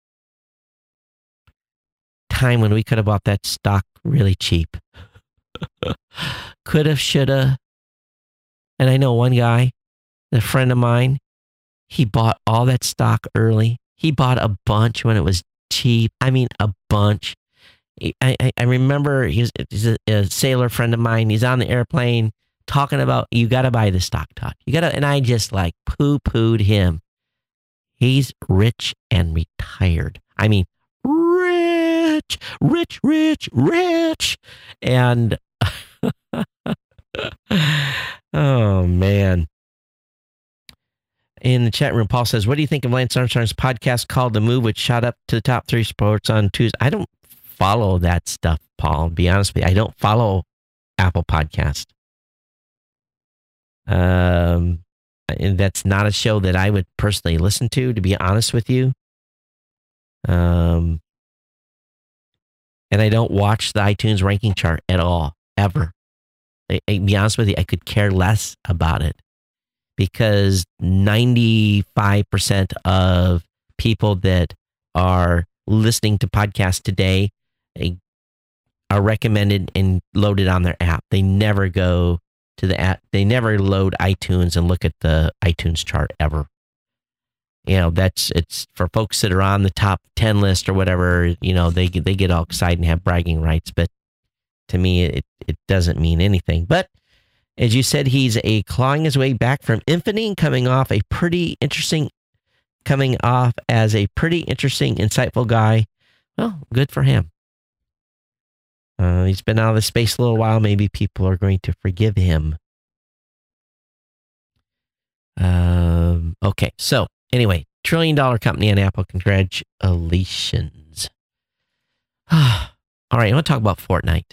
time when we could have bought that stock really cheap? Could have, should have. And I know one guy, a friend of mine, he bought all that stock early. He bought a bunch when it was cheap. I mean, a bunch. I, I, I remember he's, he's a, a sailor friend of mine. He's on the airplane talking about, you got to buy the stock, Todd. You got to, and I just like poo-pooed him. He's rich and retired. I mean, rich, rich, rich, rich. And, oh, man. In the chat room, Paul says, what do you think of Lance Armstrong's podcast called The Move, which shot up to the top three sports on Tuesday? I don't follow that stuff, Paul, to be honest with you. I don't follow Apple Podcast. Um, and that's not a show that I would personally listen to, to be honest with you. Um, and I don't watch the iTunes ranking chart at all, ever. I, I, to be honest with you, I could care less about it. because ninety-five percent of people that are listening to podcasts today they are recommended and loaded on their app. They never go to the app. They never load iTunes and look at the iTunes chart ever. You know, that's, it's for folks that are on the top ten list or whatever, you know, they, they get all excited and have bragging rights. But to me, it, it doesn't mean anything. But as you said, he's a clawing his way back from infamy and coming off a pretty interesting, coming off as a pretty interesting, insightful guy. Well, good for him. Uh, he's been out of the space a little while. Maybe people are going to forgive him. Um, okay, so anyway, trillion dollar company on Apple. Congratulations. All right, I want to talk about Fortnite.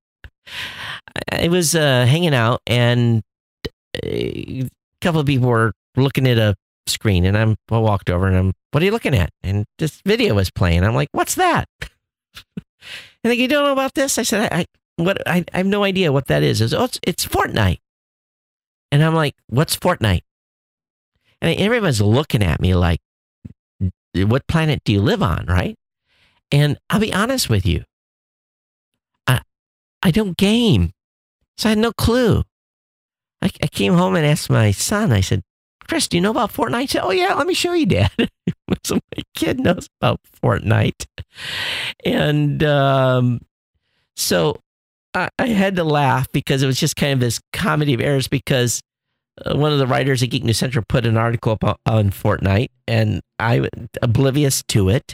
I was uh, hanging out, and a couple of people were looking at a screen, and I'm, I walked over, and I'm, what are you looking at? And this video was playing. I'm like, what's that? And they go, you don't know about this? I said, I, I what? I, I have no idea what that is. It was, oh, it's, it's Fortnite. And I'm like, what's Fortnite? And everyone's looking at me like, what planet do you live on, right? And I'll be honest with you. I I don't game. So I had no clue. I, I came home and asked my son, I said, Chris, do you know about Fortnite? He said, oh, yeah, let me show you, Dad. So my kid knows about Fortnite. And um, so I, I had to laugh because it was just kind of this comedy of errors because uh, one of the writers at Geek News Central put an article up on, on Fortnite, and I was oblivious to it.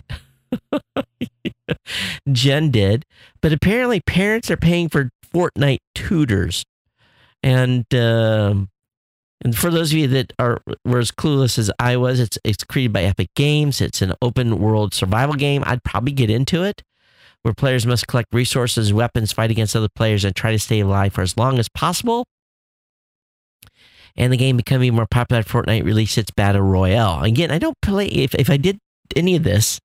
Jen did. But apparently parents are paying for Fortnite tutors. And... Um, And for those of you that are were as clueless as I was, it's it's created by Epic Games. It's an open world survival game. I'd probably get into it, where players must collect resources, weapons, fight against other players, and try to stay alive for as long as possible. And the game becoming more popular, Fortnite released its Battle Royale. Again, I don't play, if, if I did any of this,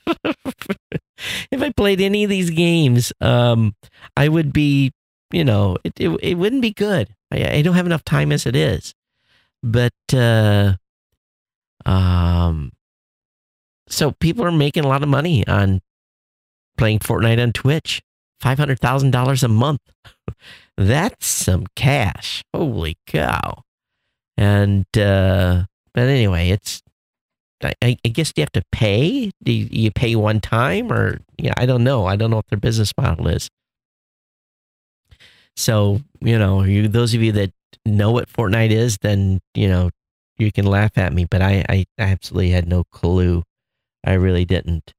if I played any of these games, um, I would be, you know, it, it, it wouldn't be good. I, I don't have enough time as it is. But, uh, um, so people are making a lot of money on playing Fortnite on Twitch. five hundred thousand dollars a month. That's some cash. Holy cow. And, uh, but anyway, it's, I, I guess you have to pay. Do you, you pay one time or, yeah, I don't know. I don't know what their business model is. So, you know, you, those of you that know what Fortnite is, then, you know, you can laugh at me, but I, I absolutely had no clue. I really didn't.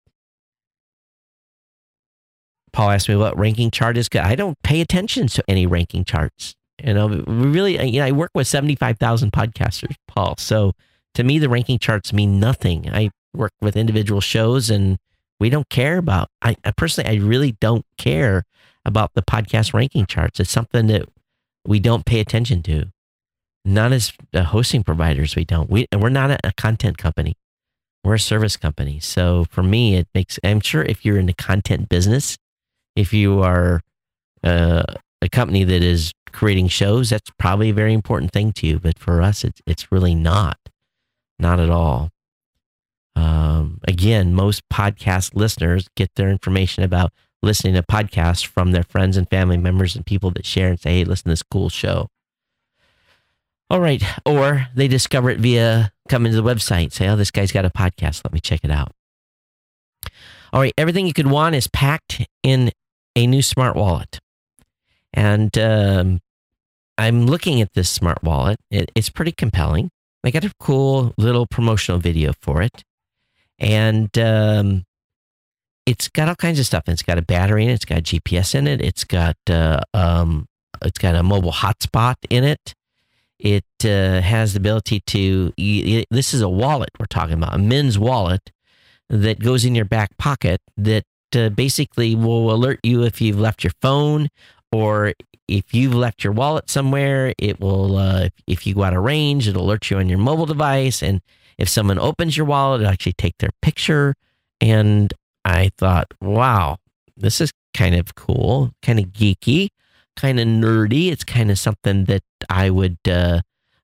Paul asked me what ranking chart is. I don't pay attention to any ranking charts. You know, we really, you know, I work with seventy-five thousand podcasters, Paul. So to me, the ranking charts mean nothing. I work with individual shows and we don't care about, I, I personally, I really don't care about the podcast ranking charts. It's something that we don't pay attention to. Not as uh, hosting providers, we don't. We, and we're not a, a content company. We're a service company. So for me, it makes, I'm sure if you're in the content business, if you are uh, a company that is creating shows, that's probably a very important thing to you. But for us, it's, it's really not. Not at all. Um, again, most podcast listeners get their information about listening to podcasts from their friends and family members and people that share and say, hey, listen to this cool show. All right. Or they discover it via coming to the website, say, oh, this guy's got a podcast. Let me check it out. All right. Everything you could want is packed in a new smart wallet. And um, I'm looking at this smart wallet. It, it's pretty compelling. They got a cool little promotional video for it. And um, it's got all kinds of stuff. It's got a battery in it. It's got G P S in it. It's got uh, um, it's got a mobile hotspot in it. It uh, has the ability to, it, this is a wallet we're talking about, a men's wallet that goes in your back pocket that uh, basically will alert you if you've left your phone, or if you've left your wallet somewhere. It will, uh, if you go out of range, it'll alert you on your mobile device. And if someone opens your wallet, it'll actually take their picture. And I thought, wow, this is kind of cool, kind of geeky, kind of nerdy. It's kind of something that I would uh,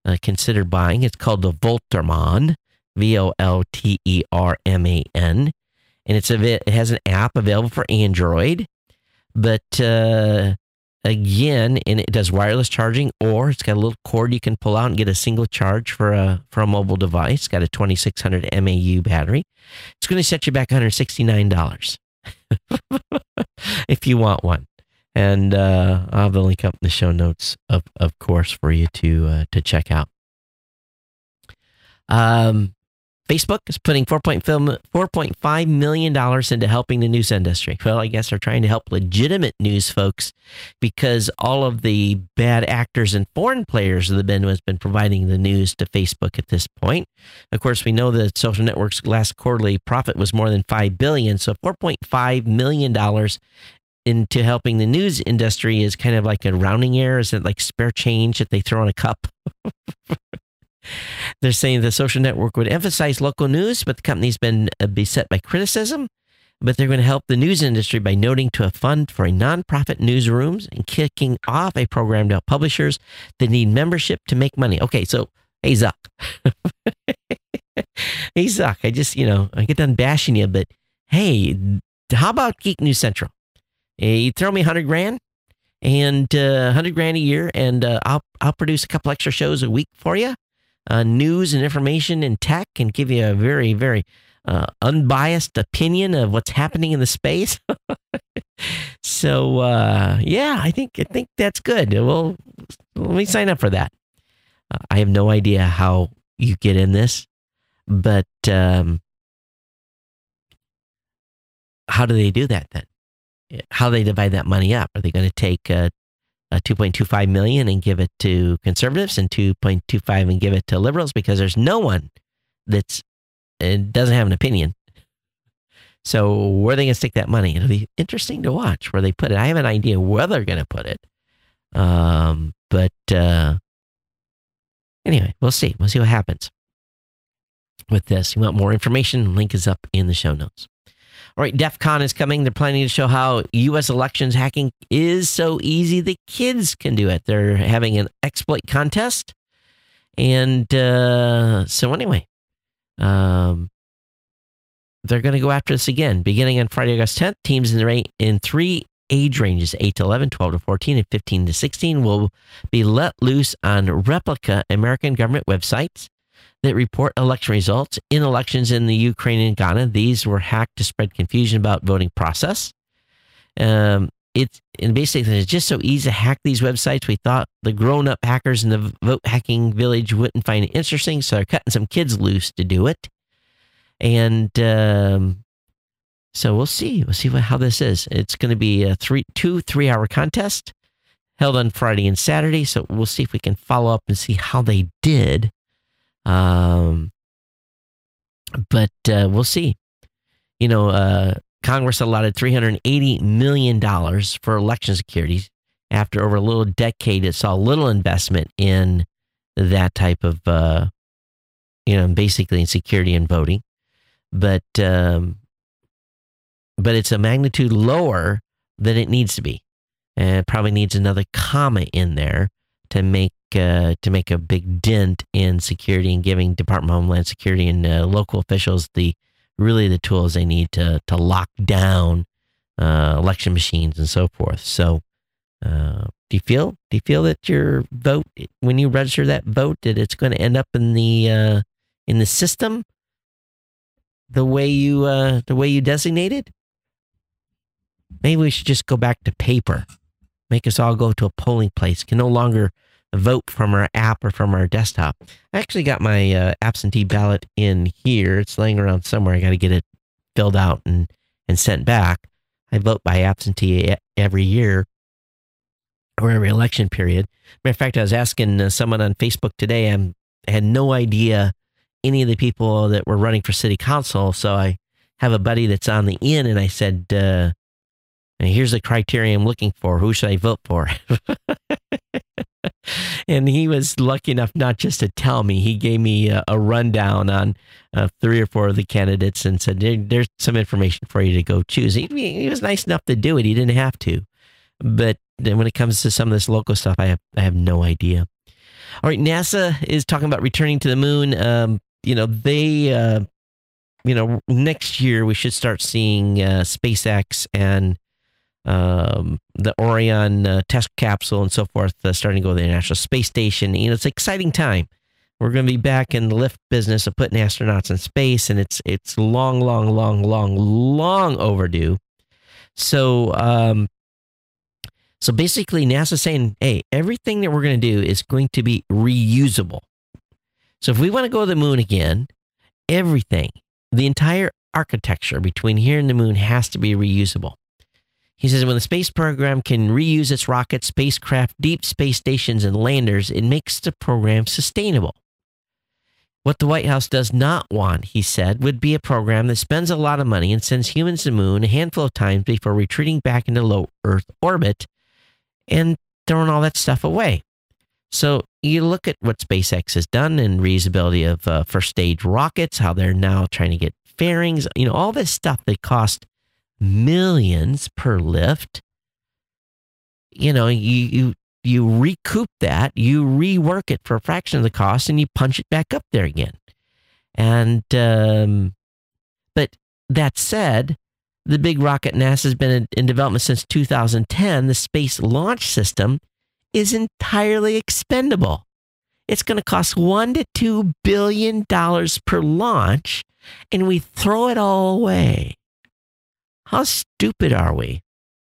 uh, consider buying. It's called the Volterman, V O L T E R M A N. And it's a, it has an app available for Android. But uh, again, and it does wireless charging, or it's got a little cord you can pull out and get a single charge for a for a mobile device. It's got a twenty-six hundred M A U battery. It's going to set you back one hundred sixty-nine dollars if you want one. And uh, I'll have the link up in the show notes, of of course, for you to uh, to check out. Um, Facebook is putting four point five million dollars into helping the news industry. Well, I guess they're trying to help legitimate news folks, because all of the bad actors and foreign players have been, has been providing the news to Facebook at this point. Of course, we know that social network's last quarterly profit was more than five billion dollars, so four point five million dollars into helping the news industry is kind of like a rounding error. Is it like spare change that they throw in a cup? They're saying the social network would emphasize local news, but the company's been uh, beset by criticism. But they're going to help the news industry by noting to a fund for a nonprofit newsrooms and kicking off a program to help publishers that need membership to make money. Okay, so hey Zuck, hey Zuck, I just you know I get done bashing you, but hey, how about Geek News Central? Hey, you throw me a hundred grand and a uh, hundred grand a year, and uh, I'll I'll produce a couple extra shows a week for you. Uh, news and information and tech, and give you a very, very uh, unbiased opinion of what's happening in the space. so, uh, yeah, I think I think that's good. Well, let me sign up for that. Uh, I have no idea how you get in this, but um, how do they do that then? How do they divide that money up? Are they going to take uh, Uh, two point two five million dollars and give it to conservatives, and two point two five and give it to liberals? Because there's no one that's it doesn't have an opinion. So where are they going to stick that money? It'll be interesting to watch where they put it. I have an idea where they're going to put it. Um, but uh, anyway, we'll see. We'll see what happens with this. You want more information? Link is up in the show notes. All right, DEF CON is coming. They're planning to show how U S elections hacking is so easy the kids can do it. They're having an exploit contest. And uh, so anyway, um, they're going to go after this again. Beginning on Friday, August tenth, teams in, the ra- in three age ranges, eight to eleven, twelve to fourteen, and fifteen to sixteen, will be let loose on replica American government websites that report election results in elections in the Ukraine and Ghana. These were hacked to spread confusion about voting process. Um, it's and basically it's just so easy to hack these websites. We thought the grown-up hackers in the vote hacking village wouldn't find it interesting, so they're cutting some kids loose to do it. And um, so we'll see. We'll see what, how this is. It's going to be a three, two three-hour contest held on Friday and Saturday. So we'll see if we can follow up and see how they did. Um, but uh, we'll see. You know, uh, Congress allotted three hundred eighty million dollars for election securities after over a little decade it saw little investment in that type of, uh, you know, basically in security and voting. But um, but it's a magnitude lower than it needs to be. And it probably needs another comma in there to make uh, to make a big dent in security and giving Department of Homeland Security and uh, local officials the really the tools they need to to lock down uh, election machines and so forth. So, uh, do you feel do you feel that your vote, when you register that vote, that it's going to end up in the uh, in the system the way you uh, the way you designated? Maybe we should just go back to paper. Make us all go to a polling place. Can no longer vote from our app or from our desktop. I actually got my uh, absentee ballot in here. It's laying around somewhere. I got to get it filled out and, and sent back. I vote by absentee every year or every election period. Matter of fact, I was asking uh, someone on Facebook today. I'm, I had no idea any of the people that were running for city council. So I have a buddy that's on the in, and I said, uh, here's the criteria I'm looking for. Who should I vote for? And he was lucky enough not just to tell me. He gave me a, a rundown on uh, three or four of the candidates and said, there, there's some information for you to go choose. He, he was nice enough to do it. He didn't have to. But then when it comes to some of this local stuff, I have I have no idea. All right, NASA is talking about returning to the moon. Um, you know, they, uh, you know, next year we should start seeing uh, SpaceX and um, the Orion uh, test capsule and so forth uh, starting to go to the International Space Station. You know, it's an exciting time. We're going to be back in the lift business of putting astronauts in space, and it's it's long, long, long, long, long overdue. So, um, so basically, NASA's saying, hey, everything that we're going to do is going to be reusable. So if we want to go to the moon again, everything, the entire architecture between here and the moon has to be reusable. He says when the space program can reuse its rockets, spacecraft, deep space stations, and landers, it makes the program sustainable. What the White House does not want, he said, would be a program that spends a lot of money and sends humans to the moon a handful of times before retreating back into low Earth orbit and throwing all that stuff away. So you look at what SpaceX has done and reusability of uh, first stage rockets, how they're now trying to get fairings, you know, all this stuff that cost millions per lift. You know, you you you recoup that, you rework it for a fraction of the cost, and you punch it back up there again. And um, but that said, the big rocket NASA's been in, in development since two thousand ten. The Space Launch System is entirely expendable. It's going to cost one to two billion dollars per launch, and we throw it all away. How stupid are we?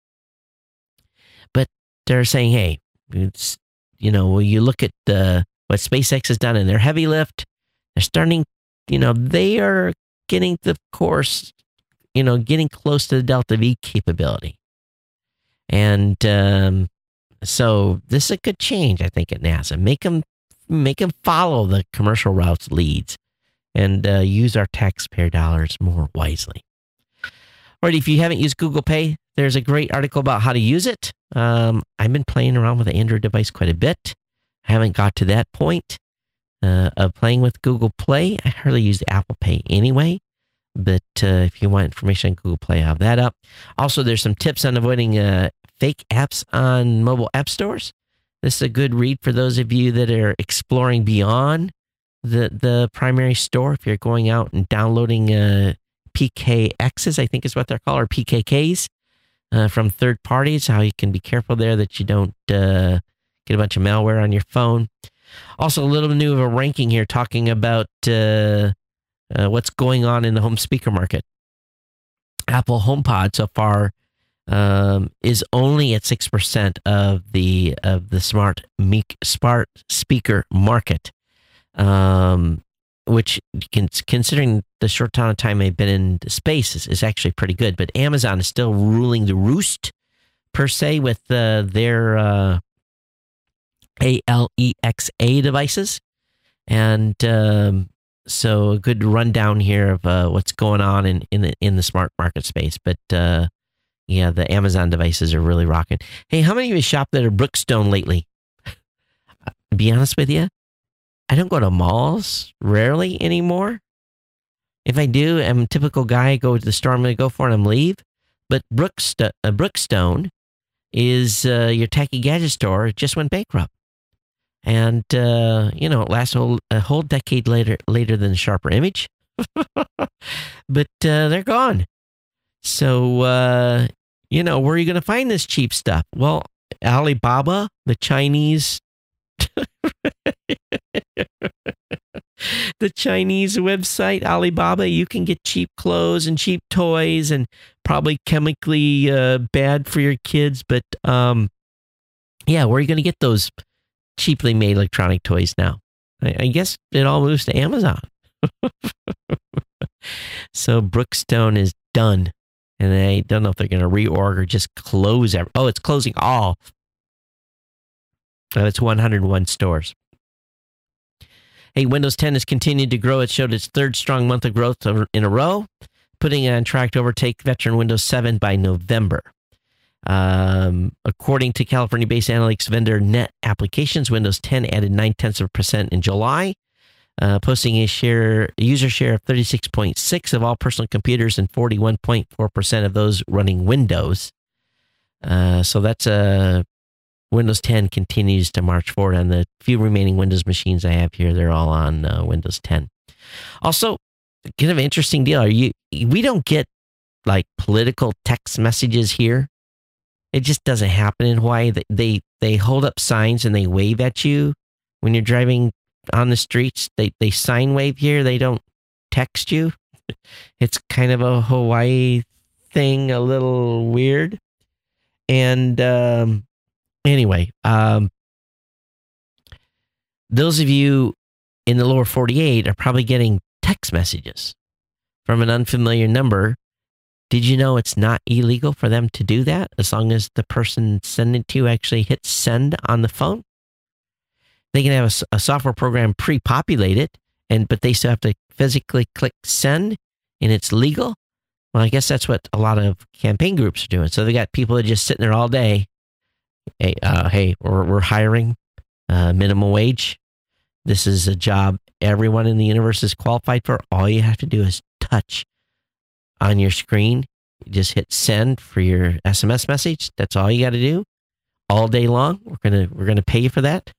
But they're saying, hey, it's, you know, when you look at the, what SpaceX has done in their heavy lift, they're starting, you know, they are getting the course, you know, getting close to the Delta V capability. And um, so this is a good change, I think, at NASA. Make them, make them follow the commercial routes leads and uh, use our taxpayer dollars more wisely. All right, if you haven't used Google Pay, there's a great article about how to use it. Um, I've been playing around with the Android device quite a bit. I haven't got to that point uh, of playing with Google Play. I hardly use Apple Pay anyway. But uh, if you want information on Google Play, I have that up. Also, there's some tips on avoiding uh, fake apps on mobile app stores. This is a good read for those of you that are exploring beyond the, the primary store. If you're going out and downloading uh, P K Xs, I think is what they're called, or P K Ks uh, from third parties, how you can be careful there that you don't uh, get a bunch of malware on your phone. Also, a little new of a ranking here talking about uh, uh, what's going on in the home speaker market. Apple HomePod so far um, is only at six percent of the of the smart meek, smart speaker market. Um, which, considering the short amount of time they've been in space, is, is actually pretty good. But Amazon is still ruling the roost, per se, with uh, their uh, Alexa devices. And um, so a good rundown here of uh, what's going on in, in, the, in the smart market space. But uh, yeah, the Amazon devices are really rocking. Hey, how many of you shopped at a Brookstone lately? To be honest with you, I don't go to malls rarely anymore. If I do, I'm a typical guy. I go to the store I'm going to go for and I'm leave. But Brookst- uh, Brookstone is uh, your techie gadget store. It just went bankrupt. And, uh, you know, it lasts a whole, a whole decade later later than Sharper Image. But uh, they're gone. So, uh, you know, where are you going to find this cheap stuff? Well, Alibaba, the Chinese the Chinese website Alibaba, you can get cheap clothes and cheap toys and probably chemically uh, bad for your kids. But um, yeah, where are you going to get those cheaply made electronic toys now? I, I guess it all moves to Amazon. So Brookstone is done. And I don't know if they're going to reorg or just close. Every, oh, it's closing all. Uh, it's one hundred one stores. Hey, Windows ten has continued to grow. It showed its third strong month of growth in a row, putting it on track to overtake veteran Windows seven by November. Um, according to California-based analytics vendor Net Applications, Windows ten added nine tenths of a percent in July, uh, posting a share, a user share of thirty-six point six of all personal computers and forty-one point four percent of those running Windows. Uh, so that's a Windows ten continues to march forward. On the few remaining Windows machines I have here, they're all on uh, Windows ten. Also, kind of an interesting deal. Are you? We don't get like political text messages here. It just doesn't happen in Hawaii. They, they they hold up signs and they wave at you when you're driving on the streets. They they sign wave here. They don't text you. It's kind of a Hawaii thing, a little weird. And um, anyway, um, those of you in the lower forty-eight are probably getting text messages from an unfamiliar number. Did you know it's not illegal for them to do that as long as the person sending it to you actually hits send on the phone? They can have a, a software program pre-populate it, and but they still have to physically click send, and it's legal. Well, I guess that's what a lot of campaign groups are doing. So they got people that are just sitting there all day. Hey, uh, hey we're, we're hiring uh, minimum wage. This is a job everyone in the universe is qualified for. All you have to do is touch on your screen. You just hit send for your S M S message. That's all you got to do all day long. We're gonna we're gonna pay you for that.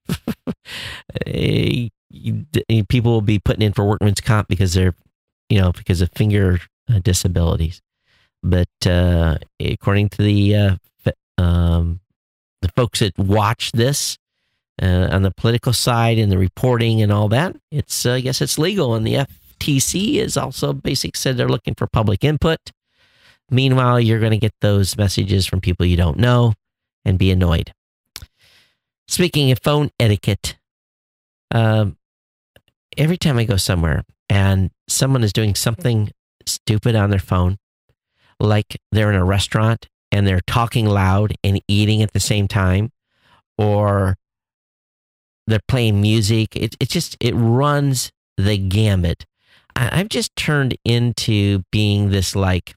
People will be putting in for workman's comp because they're, you know, because of finger uh, disabilities. But uh, according to the uh, um, the folks that watch this uh, on the political side and the reporting and all that, it's uh, I guess it's legal, and the F T C is also basically said they're looking for public input. Meanwhile, you're going to get those messages from people you don't know and be annoyed. Speaking of phone etiquette, um, every time I go somewhere and someone is doing something stupid on their phone, like they're in a restaurant and they're talking loud and eating at the same time, or they're playing music, it, it just, it runs the gambit. I, I've just turned into being this like,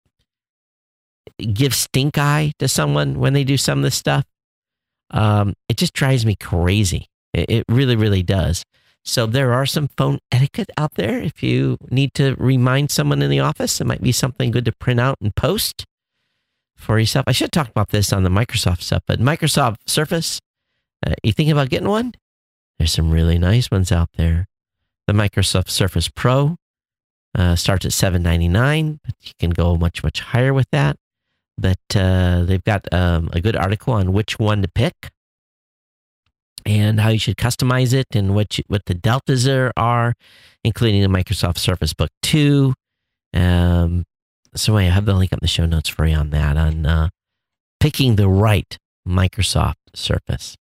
give stink eye to someone when they do some of this stuff. Um, it just drives me crazy. It, it really, really does. So there are some phone etiquette out there. If you need to remind someone in the office, it might be something good to print out and post for yourself. I should talk about this on the Microsoft stuff, but Microsoft Surface, uh, you thinking about getting one? There's some really nice ones out there. The Microsoft Surface Pro uh, starts at seven ninety-nine, but you can go much, much higher with that. But uh, they've got um, a good article on which one to pick and how you should customize it and what you, what the deltas there are, including the Microsoft Surface Book two. Um, so I have the link up in the show notes for you on that, on uh, picking the right Microsoft Surface.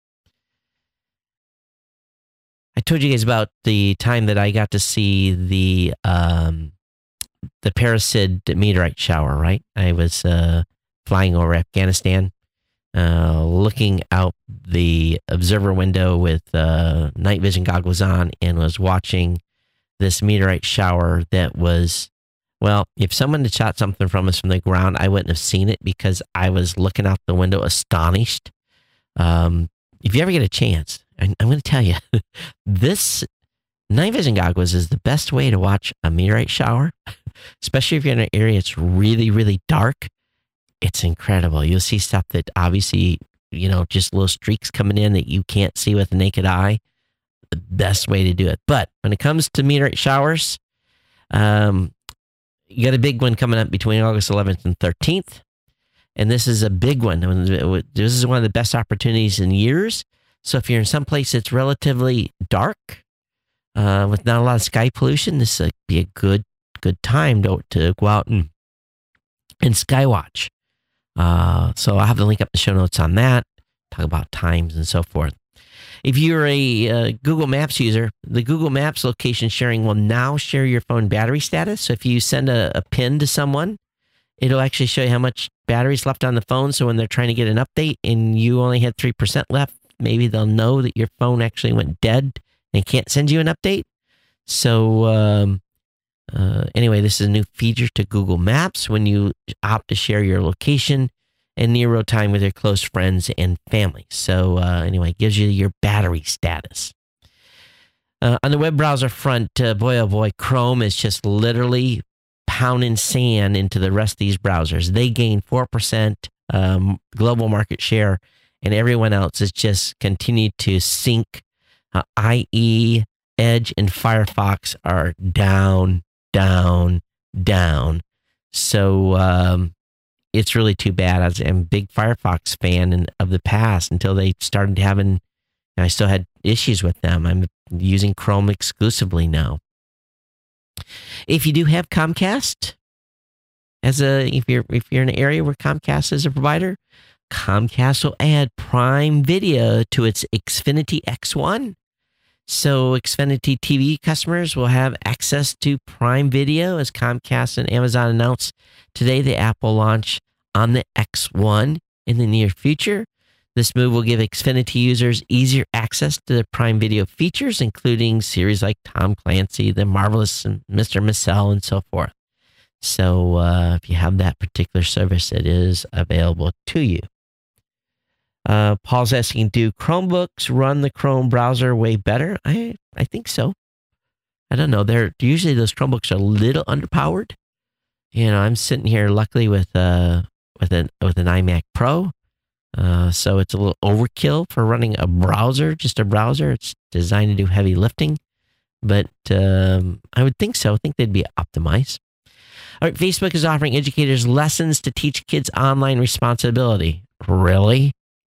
I told you guys about the time that I got to see the um, the Parasid meteorite shower, right? I was uh, flying over Afghanistan, uh, looking out the observer window with uh, night vision goggles on, and was watching this meteorite shower that was, well, if someone had shot something from us from the ground, I wouldn't have seen it because I was looking out the window astonished. Um, if you ever get a chance, I'm going to tell you, this night vision goggles is the best way to watch a meteorite shower, especially if you're in an area that's really, really dark. It's incredible. You'll see stuff that obviously, you know, just little streaks coming in that you can't see with the naked eye. The best way to do it. But when it comes to meteorite showers, um, you got a big one coming up between August eleventh and thirteenth. And this is a big one. This is one of the best opportunities in years. So if you're in some place that's relatively dark, uh, with not a lot of sky pollution, this would be a good, good time to, to go out and, and sky watch. Uh, so I'll have the link up in the show notes on that, talk about times and so forth. If you're a uh, Google Maps user, the Google Maps location sharing will now share your phone battery status. So if you send a, a pin to someone, it'll actually show you how much battery's left on the phone. So when they're trying to get an update and you only had three percent left, maybe they'll know that your phone actually went dead and can't send you an update. So um, uh, anyway, this is a new feature to Google Maps when you opt to share your location and near real time with your close friends and family. So uh, anyway, it gives you your battery status. Uh, on the web browser front, uh, boy, oh boy, Chrome is just literally pounding sand into the rest of these browsers. They gained four percent um, global market share and everyone else has just continued to sink. Uh, I E, Edge, and Firefox are down, down, down. So um, it's really too bad. I was, I'm a big Firefox fan in, of the past until they started having, and I still had issues with them. I'm using Chrome exclusively now. If you do have Comcast, as a if you're if you're in an area where Comcast is a provider, Comcast will add Prime Video to its Xfinity X one. So Xfinity T V customers will have access to Prime Video, as Comcast and Amazon announced today. The app will launch on the X one in the near future. This move will give Xfinity users easier access to the Prime Video features, including series like Tom Clancy, The Marvelous, and Mister Maisel, and so forth. So uh, if you have that particular service, it is available to you. Uh, Paul's asking, do Chromebooks run the Chrome browser way better? I I think so. I don't know. They're usually those Chromebooks are a little underpowered. You know, I'm sitting here luckily with uh with an with an iMac Pro. Uh, so it's a little overkill for running a browser, just a browser. It's designed to do heavy lifting, but um, I would think so. I think they'd be optimized. All right, Facebook is offering educators lessons to teach kids online responsibility. Really?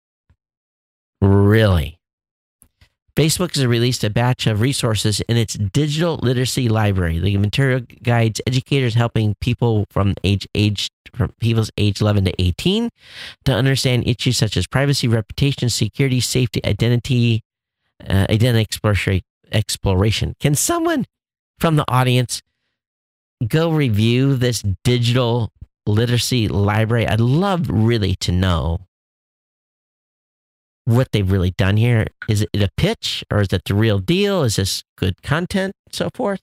Really? Facebook has released a batch of resources in its digital literacy library. The material guides educators helping people from age age from people's age eleven to eighteen to understand issues such as privacy, reputation, security, safety, identity, uh, identity exploration, exploration. Can someone from the audience go review this digital literacy library? I'd love really to know what they've really done here. Is it a pitch, or is it the real deal? Is this good content, so forth?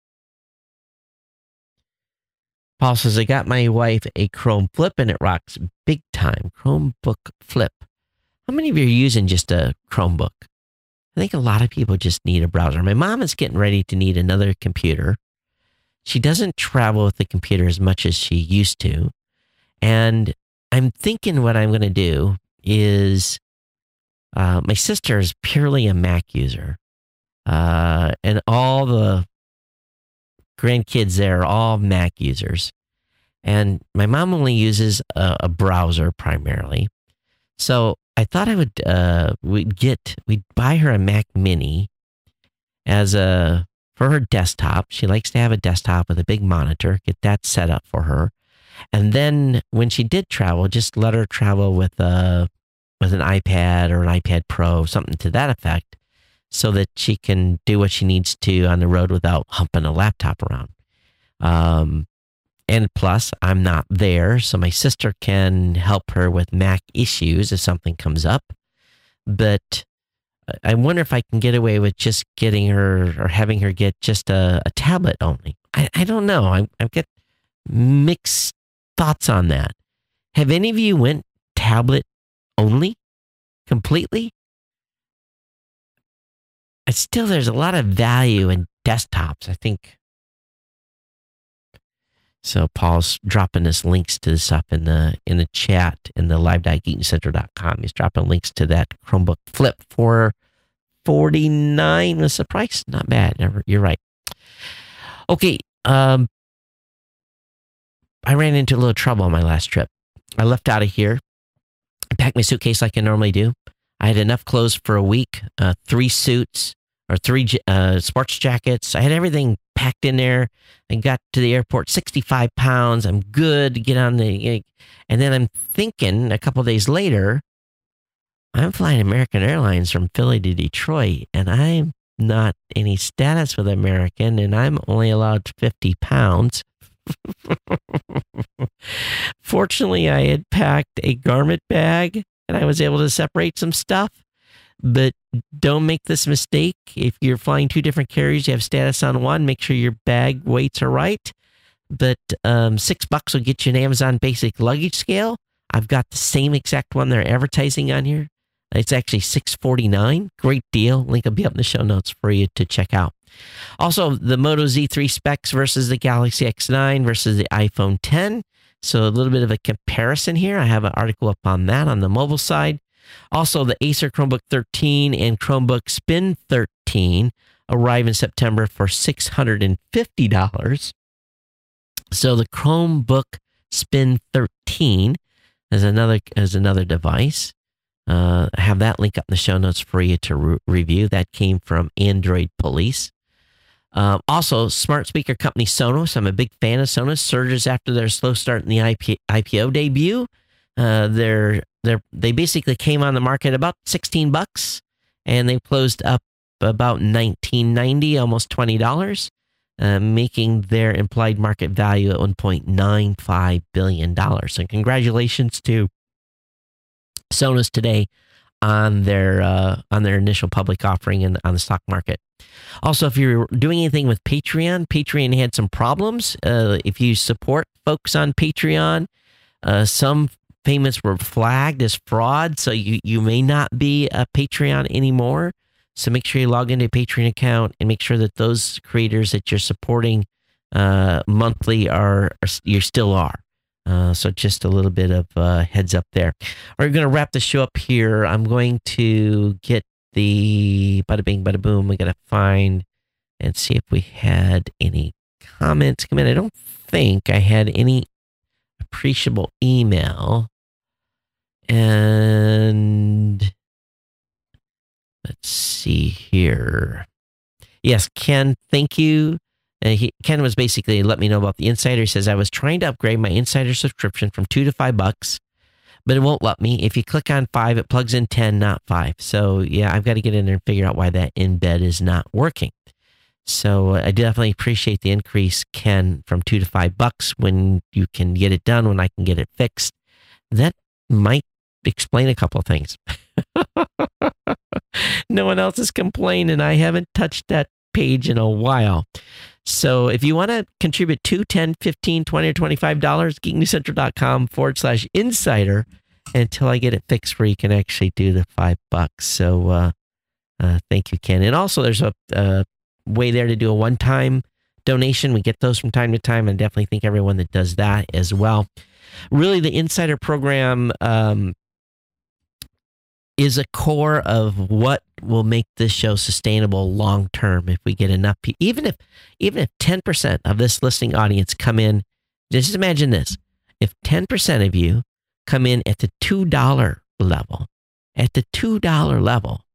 Paul says, I got my wife a Chrome Flip and it rocks big time. Chromebook Flip. How many of you are using just a Chromebook? I think a lot of people just need a browser. My mom is getting ready to need another computer. She doesn't travel with the computer as much as she used to. And I'm thinking what I'm going to do is, uh, my sister is purely a Mac user. Uh, and all the grandkids there are all Mac users. And my mom only uses a, a browser primarily. So I thought I would, uh, we'd get, we'd buy her a Mac Mini as a, for her desktop. She likes to have a desktop with a big monitor, get that set up for her. And then when she did travel, just let her travel with a, with an iPad or an iPad Pro, something to that effect, so that she can do what she needs to on the road without humping a laptop around. Um, and plus, I'm not there, so my sister can help her with Mac issues if something comes up. But I wonder if I can get away with just getting her or having her get just a, a tablet only. I, I don't know. I, I've got mixed thoughts on that. Have any of you went tablet only completely? I still, there's a lot of value in desktops, I think. So Paul's dropping us links to this up in the in the chat in the live dot geek center dot com. He's dropping links to that Chromebook Flip for forty-nine dollars was the price. Not bad. You're right. Okay. Um, I ran into a little trouble on my last trip. I left out of here. I packed my suitcase like I normally do. I had enough clothes for a week, uh, three suits or three uh, sports jackets. I had everything packed in there. I got to the airport, sixty-five pounds. I'm good to get on the, and then I'm thinking a couple of days later, I'm flying American Airlines from Philly to Detroit, and I'm not any status with American, and I'm only allowed fifty pounds. Fortunately, I had packed a garment bag, and I was able to separate some stuff. But don't make this mistake. If you're flying two different carriers, you have status on one, make sure your bag weights are right. But um, six bucks will get you an Amazon basic luggage scale. I've got the same exact one they're advertising on here. It's actually six forty-nine. Great deal. Link will be up in the show notes for you to check out. Also, the Moto Z three specs versus the Galaxy X nine versus the iPhone ten. So a little bit of a comparison here. I have an article up on that on the mobile side. Also, the Acer Chromebook thirteen and Chromebook Spin thirteen arrive in September for six hundred fifty dollars. So the Chromebook Spin thirteen is another is another device. Uh, I have that link up in the show notes for you to re- review. That came from Android Police. Um, also, smart speaker company Sonos. I'm a big fan of Sonos. Surges after their slow start in the I P- I P O debut. Uh, they're they're they basically came on the market about sixteen bucks, and they closed up about nineteen ninety, almost twenty dollars, uh, making their implied market value at one point nine five billion dollars. So congratulations to Sonos today on their uh, on their initial public offering in, on the stock market. Also, if you're doing anything with Patreon, Patreon had some problems. Uh, if you support folks on Patreon, uh, some payments were flagged as fraud, so you, you may not be a Patreon anymore. So make sure you log into a Patreon account and make sure that those creators that you're supporting uh, monthly are, are you still are. Uh, so just a little bit of uh, heads up there. All right, we're going to wrap the show up here. I'm going to get the bada bing, bada boom. We got to find and see if we had any comments come in. I don't think I had any appreciable email. And let's see here. Yes, Ken, thank you. Uh, he, Ken was basically let me know about the Insider. He says, I was trying to upgrade my Insider subscription from two to five bucks, but it won't let me. If you click on five, it plugs in ten, not five. So yeah, I've got to get in there and figure out why that embed is not working. So I definitely appreciate the increase, Ken, from two to five bucks when you can get it done, when I can get it fixed. That might explain a couple of things. No one else has complained, and I haven't touched that page in a while. So if you want to contribute two, ten, fifteen, twenty, or twenty-five dollars, geeknewscentral.com forward slash insider until I get it fixed where you can actually do the five bucks. So uh, uh, thank you, Ken. And also there's a, a way there to do a one-time donation. We get those from time to time, and definitely thank everyone that does that as well. Really, the Insider program um, is a core of what will make this show sustainable long term. If we get enough people, even if even if ten percent of this listening audience come in, just imagine this: if ten percent of you come in at the two dollar level, at the two dollar level,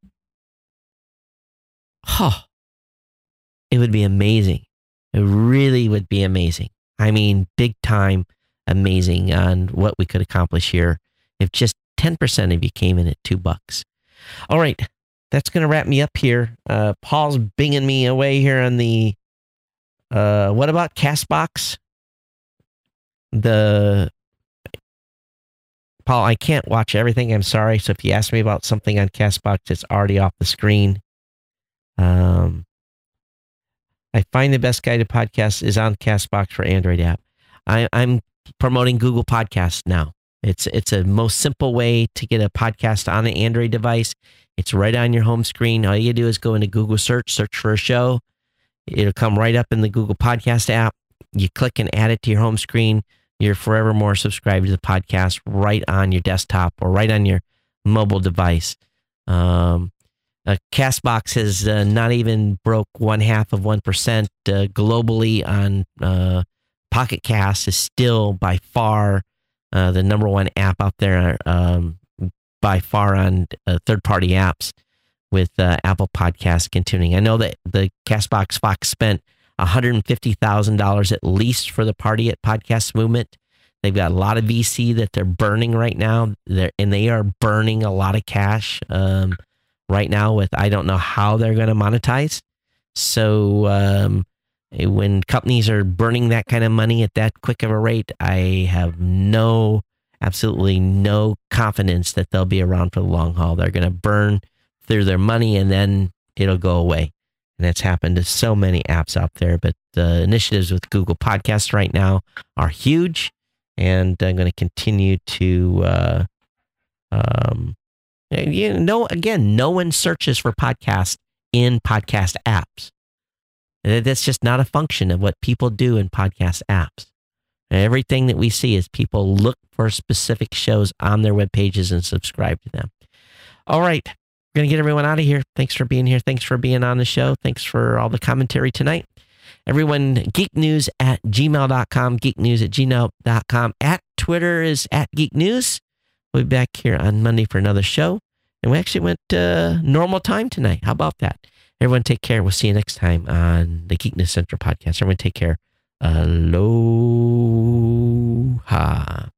oh, it would be amazing. It really would be amazing. I mean, big time amazing on what we could accomplish here if just ten percent of you came in at two bucks. All right, that's going to wrap me up here. Uh, Paul's binging me away here on the, uh, what about CastBox? The, Paul, I can't watch everything. I'm sorry. So if you ask me about something on CastBox, it's already off the screen. Um, I find the best guided podcast is on CastBox for Android app. I, I'm promoting Google Podcasts now. It's it's a most simple way to get a podcast on an Android device. It's right on your home screen. All you do is go into Google search, search for a show. It'll come right up in the Google Podcast app. You click and add it to your home screen. You're forevermore subscribed to the podcast right on your desktop or right on your mobile device. Um, uh, CastBox has uh, not even broke one half of one percent uh, globally on uh, Pocket Cast is still by far Uh, the number one app out there, um, by far on uh, third-party apps, with uh, Apple Podcasts continuing. I know that the CastBox Fox spent one hundred fifty thousand dollars at least for the Party at Podcast movement. They've got a lot of V C that they're burning right now, they're, and they are burning a lot of cash um, right now with, I don't know how they're going to monetize. So um, when companies are burning that kind of money at that quick of a rate, I have no, absolutely no confidence that they'll be around for the long haul. They're going to burn through their money and then it'll go away. And that's happened to so many apps out there. But the initiatives with Google Podcasts right now are huge. And I'm going to continue to, uh, um, you know, again, no one searches for podcasts in podcast apps. That's just not a function of what people do in podcast apps. Everything that we see is people look for specific shows on their web pages and subscribe to them. All right. We're going to get everyone out of here. Thanks for being here. Thanks for being on the show. Thanks for all the commentary tonight. Everyone, geeknews at gmail dot com, geeknews at gmail dot com. At Twitter is at geeknews. We'll be back here on Monday for another show. And we actually went uh, normal time tonight. How about that? Everyone take care. We'll see you next time on the Geek News Central podcast. Everyone take care. Aloha.